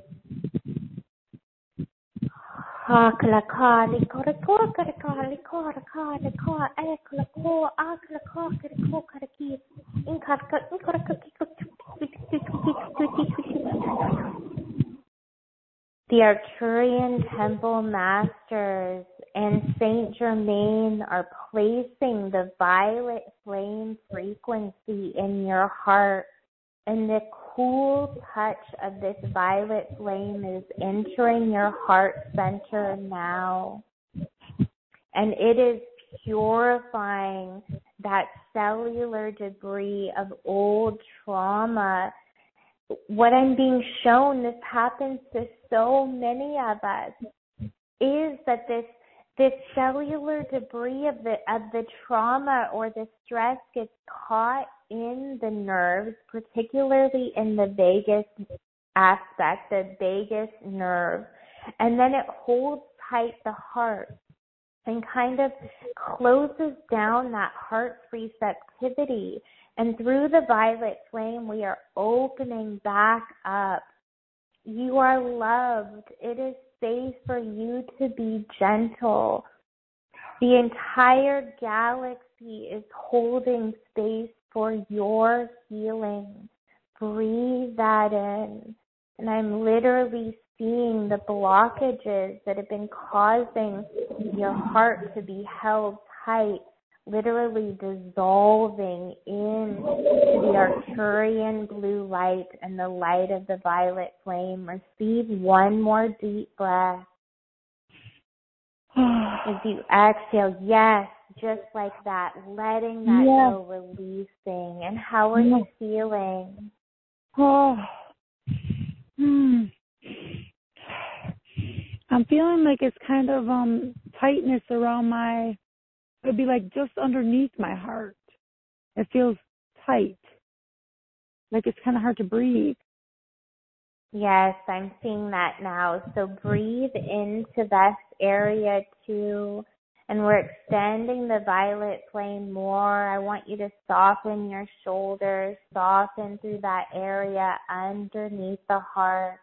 The Arcturian Temple Masters and Saint Germain are placing the violet flame frequency in your heart, and the cool touch of this violet flame is entering your heart center now. And it is purifying that cellular debris of old trauma. What I'm being shown, this happens to so many of us, is that this this cellular debris of the of the trauma or the stress gets caught in the nerves, particularly in the vagus aspect, the vagus nerve, and then it holds tight the heart and kind of closes down that heart's receptivity. And through the violet flame, we are opening back up. You are loved. It is space for you to be gentle. The entire galaxy is holding space for your healing. Breathe that in. And I'm literally seeing the blockages that have been causing your heart to be held tight, literally dissolving into the Arcturian blue light and the light of the violet flame. Receive one more deep breath. As you exhale, yes, just like that, letting that yes. go, releasing. And how are yes. you feeling? Oh, hmm. I'm feeling like it's kind of um tightness around my, it would be like just underneath my heart. It feels tight, like it's kind of hard to breathe. Yes, I'm seeing that now. So breathe into this area too. And we're extending the violet flame more. I want you to soften your shoulders, soften through that area underneath the heart.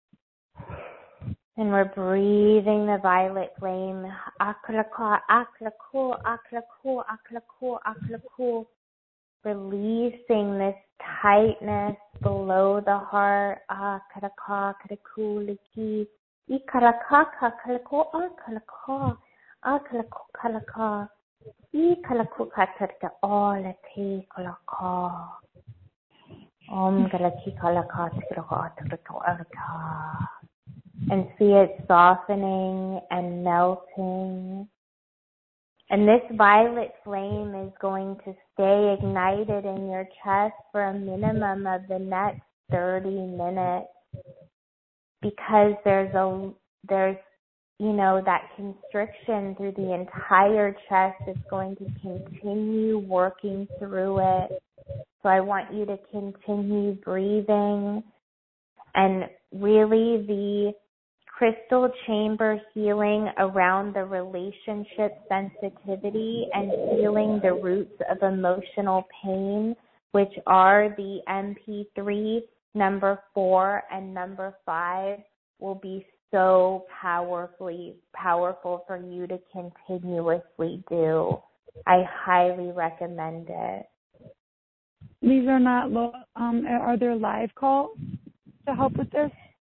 And we're breathing the violet flame. Aklako, aklako, aklako, aklako, aklako. Releasing this tightness below the heart. Aklaka, aklako, liki. Ikalaka, aklako, aklako. Aklako, kalaka. Ikalako, katarka, all te kalaka. Om galaki kalaka, tikalaka, tikalaka, alaka. And see it softening and melting. And this violet flame is going to stay ignited in your chest for a minimum of the next thirty minutes, because there's a there's you know that constriction through the entire chest is going to continue working through it. So I want you to continue breathing, and really the crystal chamber healing around the relationship sensitivity and healing the roots of emotional pain, which are the M P three, number four, and number five, will be so powerfully powerful for you to continuously do. I highly recommend it. These are not, um, are there live calls to help with this?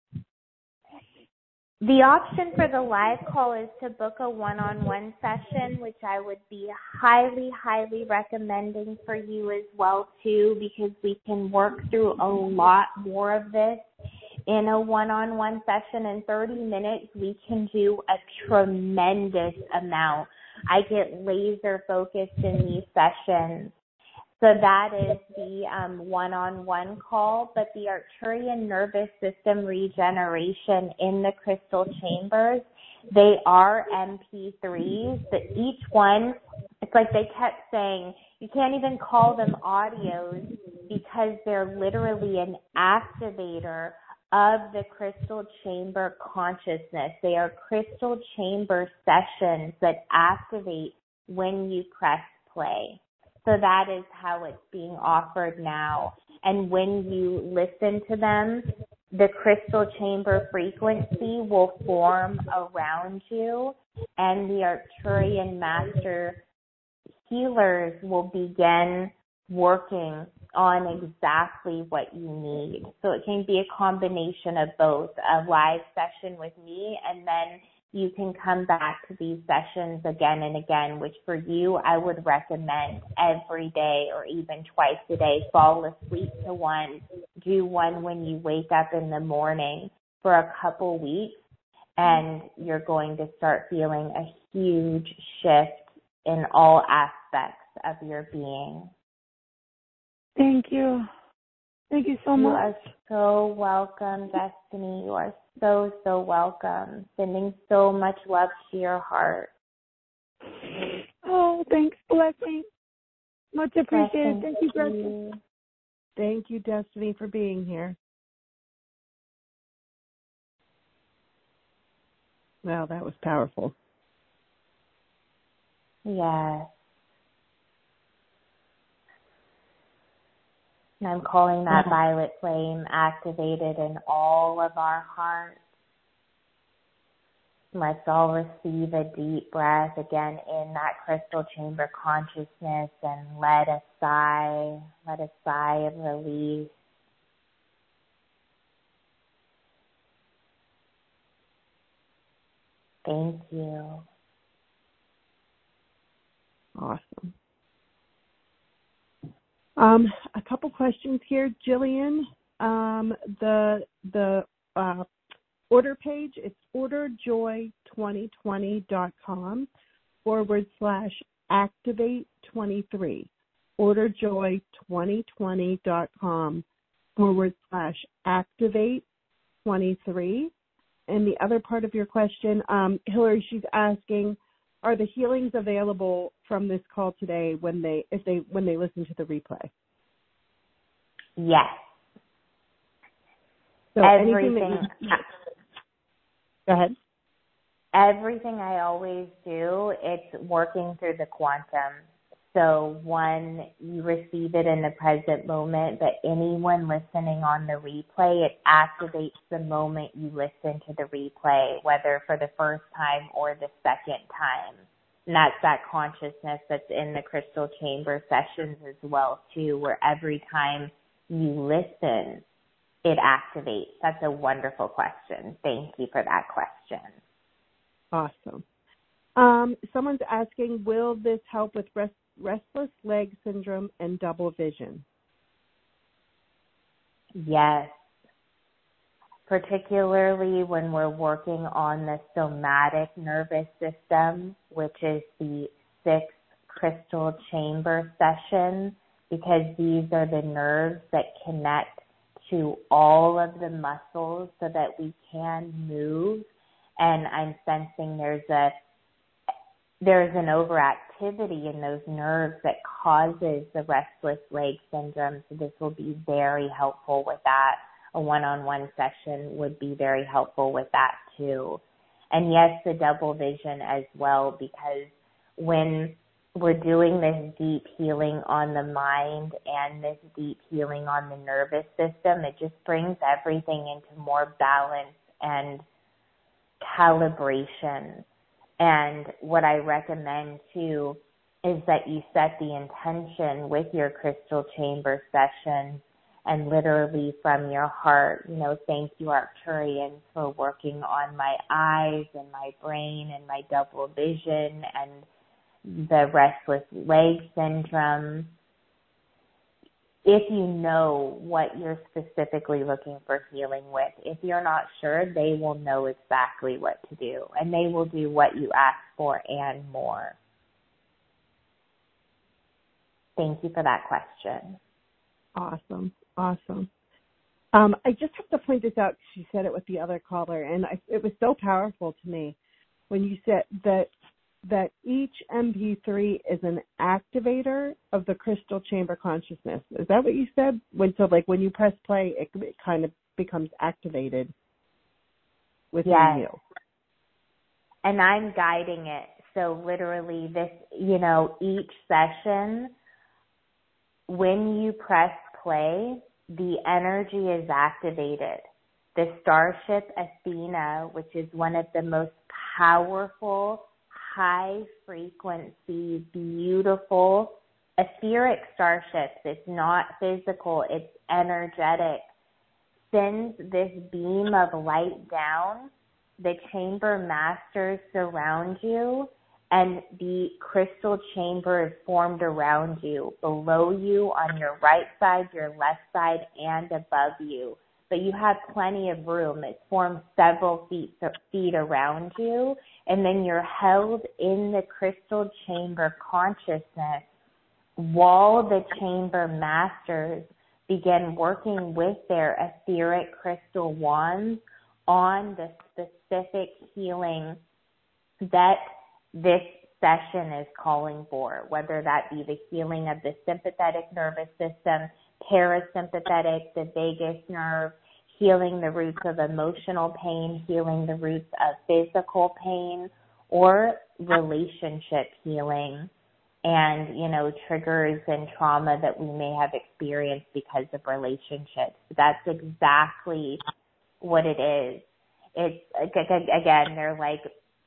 The option for the live call is to book a one-on-one session, which I would be highly, highly recommending for you as well, too, because we can work through a lot more of this in a one-on-one session. In thirty minutes, we can do a tremendous amount. I get laser focused in these sessions. So that is the um, one-on-one call, but the Arcturian nervous system regeneration in the crystal chambers, they are M P threes, but each one, it's like they kept saying, you can't even call them audios because they're literally an activator of the crystal chamber consciousness. They are crystal chamber sessions that activate when you press play. So that is how it's being offered now. And when you listen to them, the crystal chamber frequency will form around you, and the Arcturian master healers will begin working on exactly what you need. So it can be a combination of both, a live session with me, and then you can come back to these sessions again and again, which for you, I would recommend every day or even twice a day. Fall asleep to one, do one when you wake up in the morning for a couple weeks, and you're going to start feeling a huge shift in all aspects of your being. Thank you. Thank you so You much. You are so welcome, Destiny. You are so, so welcome. Sending so much love to your heart. Oh, thanks. Blessing. Much appreciated. Thank you, Gretchen. Thank you, Destiny, for being here. Wow, that was powerful. Yes. And I'm calling that violet flame activated in all of our hearts. Let's all receive a deep breath again in that crystal chamber consciousness and let a sigh, let a sigh of release. Thank you. Awesome. Um, a couple questions here, Jillian. Um, the the uh, order page, it's order joy twenty twenty dot com forward slash activate twenty-three. order joy twenty twenty dot com forward slash activate twenty-three. And the other part of your question, um, Hillary, she's asking, are the healings available from this call today when they if they when they listen to the replay? Yes. So everything. anything that you, go ahead. Everything I always do, it's working through the quantum. So one, you receive it in the present moment, but anyone listening on the replay, it activates the moment you listen to the replay, whether for the first time or the second time. And that's that consciousness that's in the crystal chamber sessions as well, too, where every time you listen, it activates. That's a wonderful question. Thank you for that question. Awesome. Um, someone's asking, will this help with rest, restless leg syndrome and double vision? Yes. Particularly when we're working on the somatic nervous system, which is the sixth crystal chamber session, because these are the nerves that connect to all of the muscles so that we can move. And I'm sensing there's a there's an overactivity in those nerves that causes the restless leg syndrome. So this will be very helpful with that. A one-on-one session would be very helpful with that too. And yes, the double vision as well, because when we're doing this deep healing on the mind and this deep healing on the nervous system, it just brings everything into more balance and calibration. And what I recommend too is that you set the intention with your crystal chamber session and literally from your heart, you know, thank you, Arcturians, for working on my eyes and my brain and my double vision and the restless leg syndrome. If you know what you're specifically looking for healing with, if you're not sure, they will know exactly what to do, and they will do what you ask for and more. Thank you for that question. Awesome. Awesome. Um, I just have to point this out. She said it with the other caller, and I, it was so powerful to me when you said that that each M P three is an activator of the crystal chamber consciousness. Is that what you said? When so, like when you press play, it, it kind of becomes activated within yes. you. And I'm guiding it. So literally, this, you know, each session, when you press play, the energy is activated. The starship Athena, which is one of the most powerful, high-frequency, beautiful, etheric starships, it's not physical, it's energetic, sends this beam of light down. The chamber masters surround you, and the crystal chamber is formed around you, below you, on your right side, your left side, and above you. But you have plenty of room. It's formed several feet, feet around you, and then you're held in the crystal chamber consciousness while the chamber masters begin working with their etheric crystal wands on the specific healing that this session is calling for, whether that be the healing of the sympathetic nervous system, parasympathetic, the vagus nerve, healing the roots of emotional pain, healing the roots of physical pain, or relationship healing and, you know, triggers and trauma that we may have experienced because of relationships. That's exactly what it is. It's, again, they're like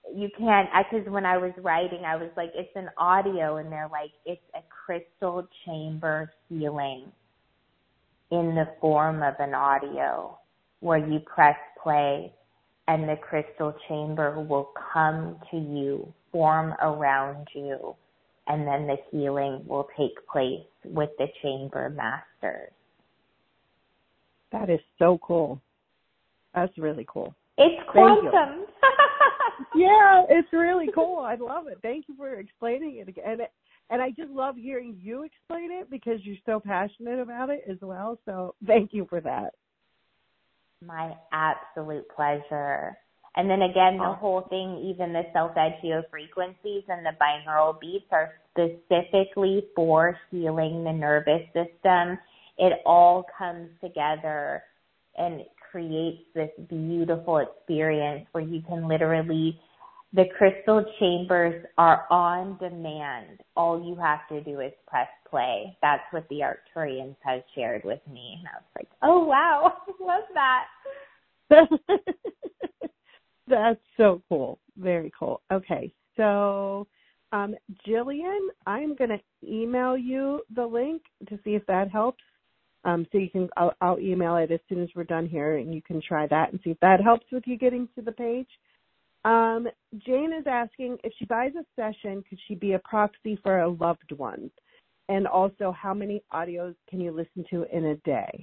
you can't, because when I was writing, I was like, it's an audio, and they're like, it's a crystal chamber healing in the form of an audio where you press play and the crystal chamber will come to you, form around you, and then the healing will take place with the chamber masters. That is so cool. That's really cool. It's quantum. Yeah, it's really cool. I love it. Thank you for explaining it again. And I just love hearing you explain it because you're so passionate about it as well. So thank you for that. My absolute pleasure. And then again, the whole thing, even the self-edgeo frequencies and the binaural beats are specifically for healing the nervous system. It all comes together and creates this beautiful experience where you can literally, the crystal chambers are on demand. All you have to do is press play. That's what the Arcturians have shared with me. And I was like, oh, wow, love that. That's so cool. Very cool. Okay, so um, Jillian, I'm going to email you the link to see if that helps. Um, so you can, I'll, I'll email it as soon as we're done here, and you can try that and see if that helps with you getting to the page. Um, Jane is asking if she buys a session, could she be a proxy for a loved one? And also, how many audios can you listen to in a day?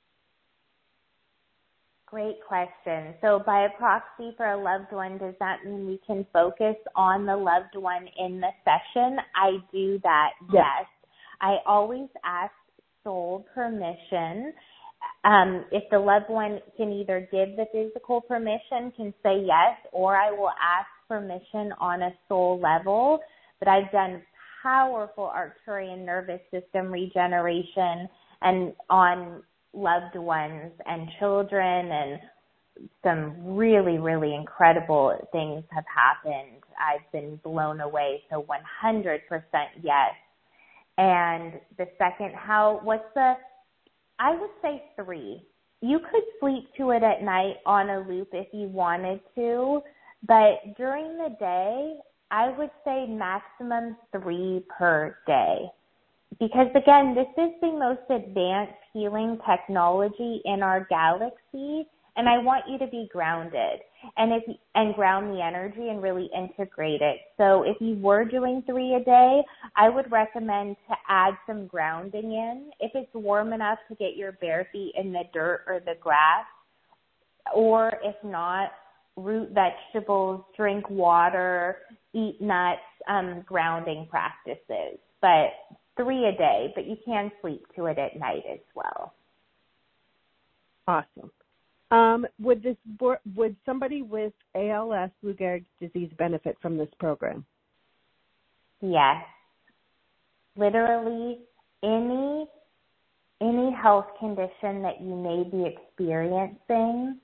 Great question. So by a proxy for a loved one, does that mean we can focus on the loved one in the session? I do that, yes. yes. I always ask soul permission. Um, if the loved one can either give the physical permission, can say yes, or I will ask permission on a soul level. But I've done powerful Arcturian nervous system regeneration and on loved ones and children, and some really, really incredible things have happened. I've been blown away. So one hundred percent yes. And the second, how, what's the, I would say three. You could sleep to it at night on a loop if you wanted to, but during the day, I would say maximum three per day. Because again, this is the most advanced healing technology in our galaxy, and I want you to be grounded and if and ground the energy and really integrate it. So if you were doing three a day, I would recommend to add some grounding in. If it's warm enough to get your bare feet in the dirt or the grass, or if not, root vegetables, drink water, eat nuts, um, grounding practices. But three a day, but you can sleep to it at night as well. Awesome. Um, would this would somebody with A L S, Lou Gehrig's disease, benefit from this program? Yes. Literally any any health condition that you may be experiencing,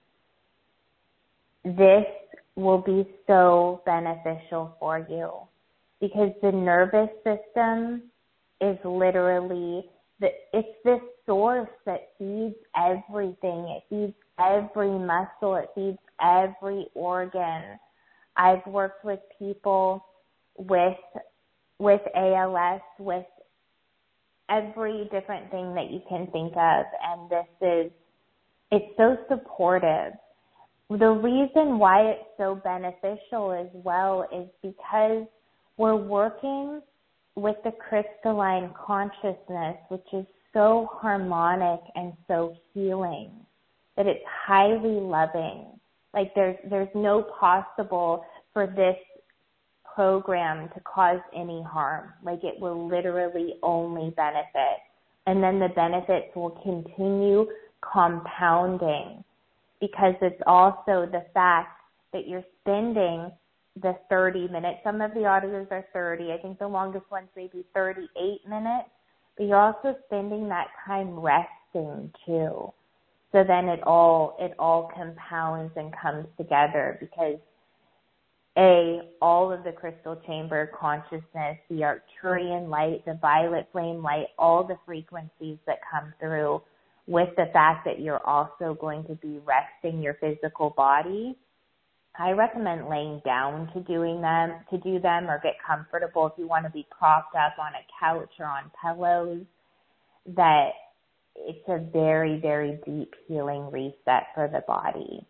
this will be so beneficial for you, because the nervous system is literally, the, it's this source that feeds everything. It feeds every muscle. It feeds every organ. I've worked with people with with A L S, with every different thing that you can think of, and this is, it's so supportive. The reason why it's so beneficial as well is because we're working with the crystalline consciousness, which is so harmonic and so healing, that it's highly loving. Like there's there's no possible for this program to cause any harm. Like it will literally only benefit. And then the benefits will continue compounding, because it's also the fact that you're spending the thirty minutes. Some of the audios are thirty. I think the longest one's maybe thirty-eight minutes. But you're also spending that time resting too. So then it all it all compounds and comes together, because A, all of the crystal chamber consciousness, the Arcturian light, the violet flame light, all the frequencies that come through, with the fact that you're also going to be resting your physical body, I recommend laying down to doing them, to do them, or get comfortable if you want to be propped up on a couch or on pillows. That it's a very, very deep healing reset for the body.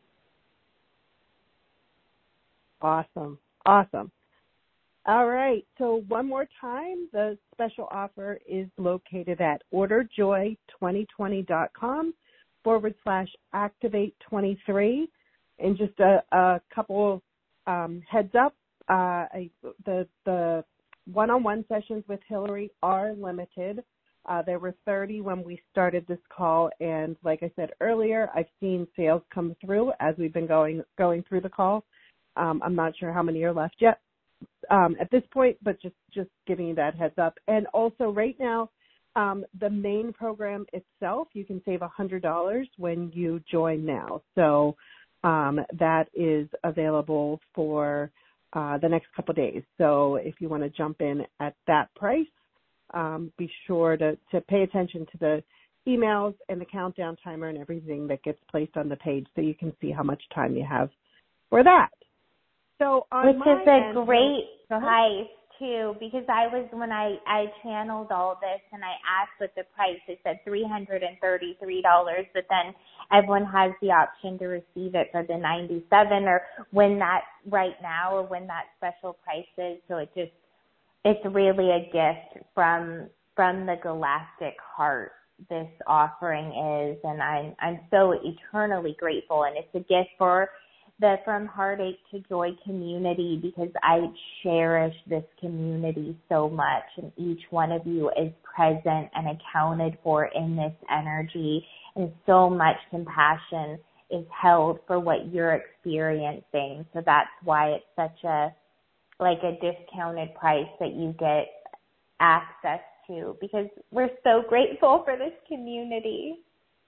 Awesome. Awesome. All right. So one more time, the special offer is located at orderjoy2020.com forward slash activate 23. And just a, a couple um, heads up, uh, I, the the one-on-one sessions with Hillary are limited. Uh, there were thirty when we started this call, and like I said earlier, I've seen sales come through as we've been going going through the call. Um, I'm not sure how many are left yet um, at this point, but just, just giving you that heads up. And also right now, um, the main program itself, you can save one hundred dollars when you join now. So um, that is available for uh, the next couple of days. So if you want to jump in at that price, um, be sure to, to pay attention to the emails and the countdown timer and everything that gets placed on the page so you can see how much time you have for that. So on Which my is a end, great so, price too, because I was when I I channeled all this and I asked what the price. It said three hundred and thirty three dollars, but then everyone has the option to receive it for the ninety seven, or when that right now, or when that special price is. So it just it's really a gift from from the galactic heart. This offering is, and I'm I'm so eternally grateful, and it's a gift for the From Heartache to Joy community, because I cherish this community so much, and each one of you is present and accounted for in this energy, and so much compassion is held for what you're experiencing. So that's why it's such a, like a discounted price that you get access to, because we're so grateful for this community.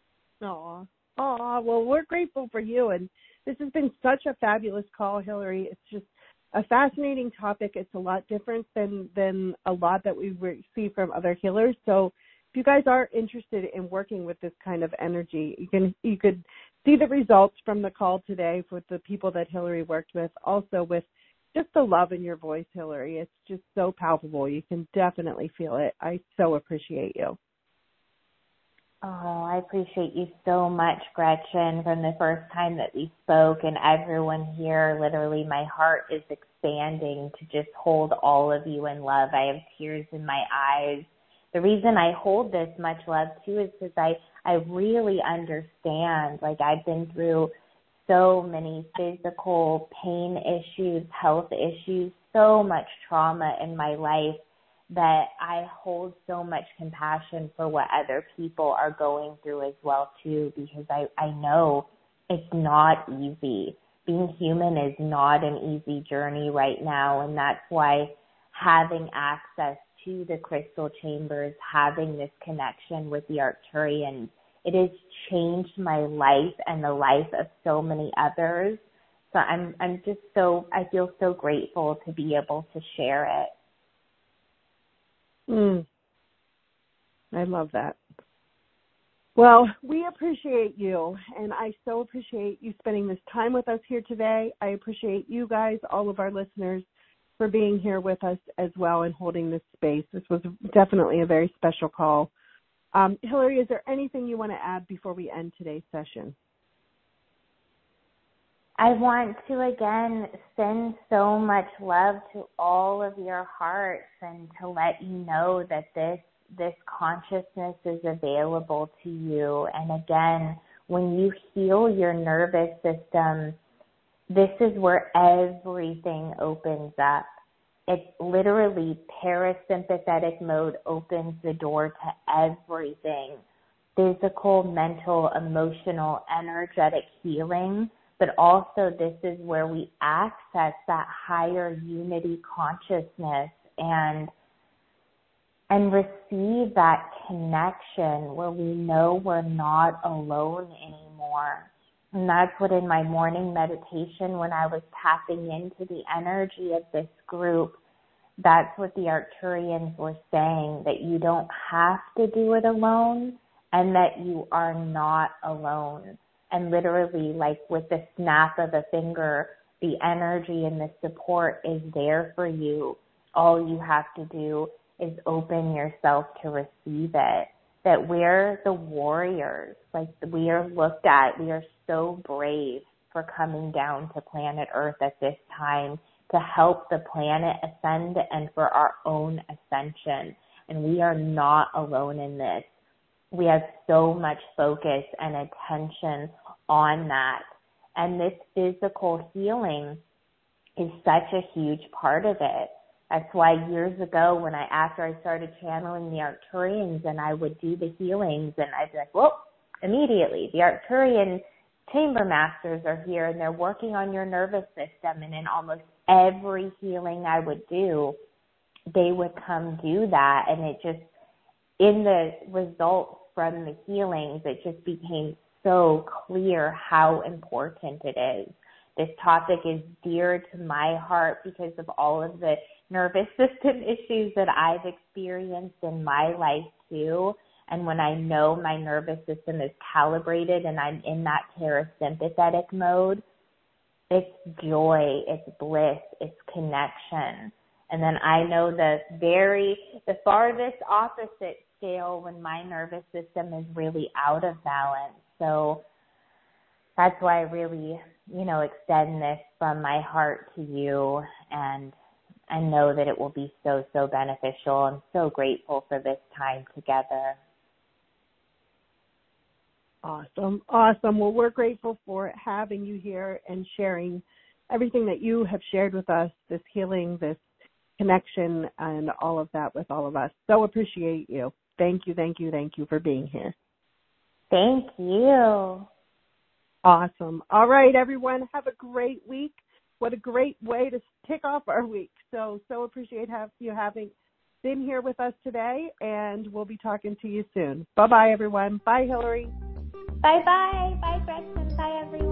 Aw, aw, well, we're grateful for you, and this has been such a fabulous call, Hillary. It's just a fascinating topic. It's a lot different than, than a lot that we receive from other healers. So if you guys are interested in working with this kind of energy, you can you could see the results from the call today with the people that Hillary worked with, also with just the love in your voice, Hillary. It's just so palpable. You can definitely feel it. I so appreciate you. Oh, I appreciate you so much, Gretchen, from the first time that we spoke, and everyone here. Literally, my heart is expanding to just hold all of you in love. I have tears in my eyes. The reason I hold this much love, too, is because I, I really understand. Like, I've been through so many physical pain issues, health issues, so much trauma in my life, that I hold so much compassion for what other people are going through as well, too, because I, I know it's not easy. Being human is not an easy journey right now, and that's why having access to the crystal chambers, having this connection with the Arcturians, it has changed my life and the life of so many others. So I'm I'm just so, I feel so grateful to be able to share it. Mm. I love that. Well, we appreciate you, and I so appreciate you spending this time with us here today. I appreciate you guys, all of our listeners, for being here with us as well and holding this space. This was definitely a very special call. Um, Hillary, is there anything you want to add before we end today's session? I want to, again, send so much love to all of your hearts, and to let you know that this this consciousness is available to you. And again, when you heal your nervous system, this is where everything opens up. It literally, parasympathetic mode opens the door to everything. Physical, mental, emotional, energetic healing. But also this is where we access that higher unity consciousness and and receive that connection where we know we're not alone anymore. And that's what in my morning meditation, when I was tapping into the energy of this group, that's what the Arcturians were saying, that you don't have to do it alone and that you are not alone. And literally, like with the snap of a finger, The energy and the support is there for you. All you have to do is open yourself to receive it. That we're the warriors. Like, we are looked at, we are so brave for coming down to planet Earth at this time to help the planet ascend and for our own ascension. And we are not alone in this. We have so much focus and attention on that. And this physical healing is such a huge part of it. That's why years ago when I, after I started channeling the Arcturians and I would do the healings and I'd be like, well, immediately, the Arcturian chamber masters are here and they're working on your nervous system. And in almost every healing I would do, they would come do that. And it just, in the results from the healings, it just became so clear how important it is. This topic is dear to my heart because of all of the nervous system issues that I've experienced in my life too. And when I know my nervous system is calibrated and I'm in that parasympathetic mode, it's joy, it's bliss, it's connection. And then I know the very, the farthest opposite scale when my nervous system is really out of balance. So that's why I really, you know, extend this from my heart to you, and I know that it will be so, so beneficial. I'm so grateful for this time together. Awesome. Awesome. Well, we're grateful for having you here and sharing everything that you have shared with us, this healing, this connection, and all of that with all of us. So appreciate you. Thank you, thank you, thank you for being here. Thank you. Awesome. All right, everyone, have a great week. What a great way to kick off our week. So, so appreciate have you having been here with us today, and we'll be talking to you soon. Bye-bye, everyone. Bye, Hillary. Bye-bye. Bye, Gretchen. Bye, everyone.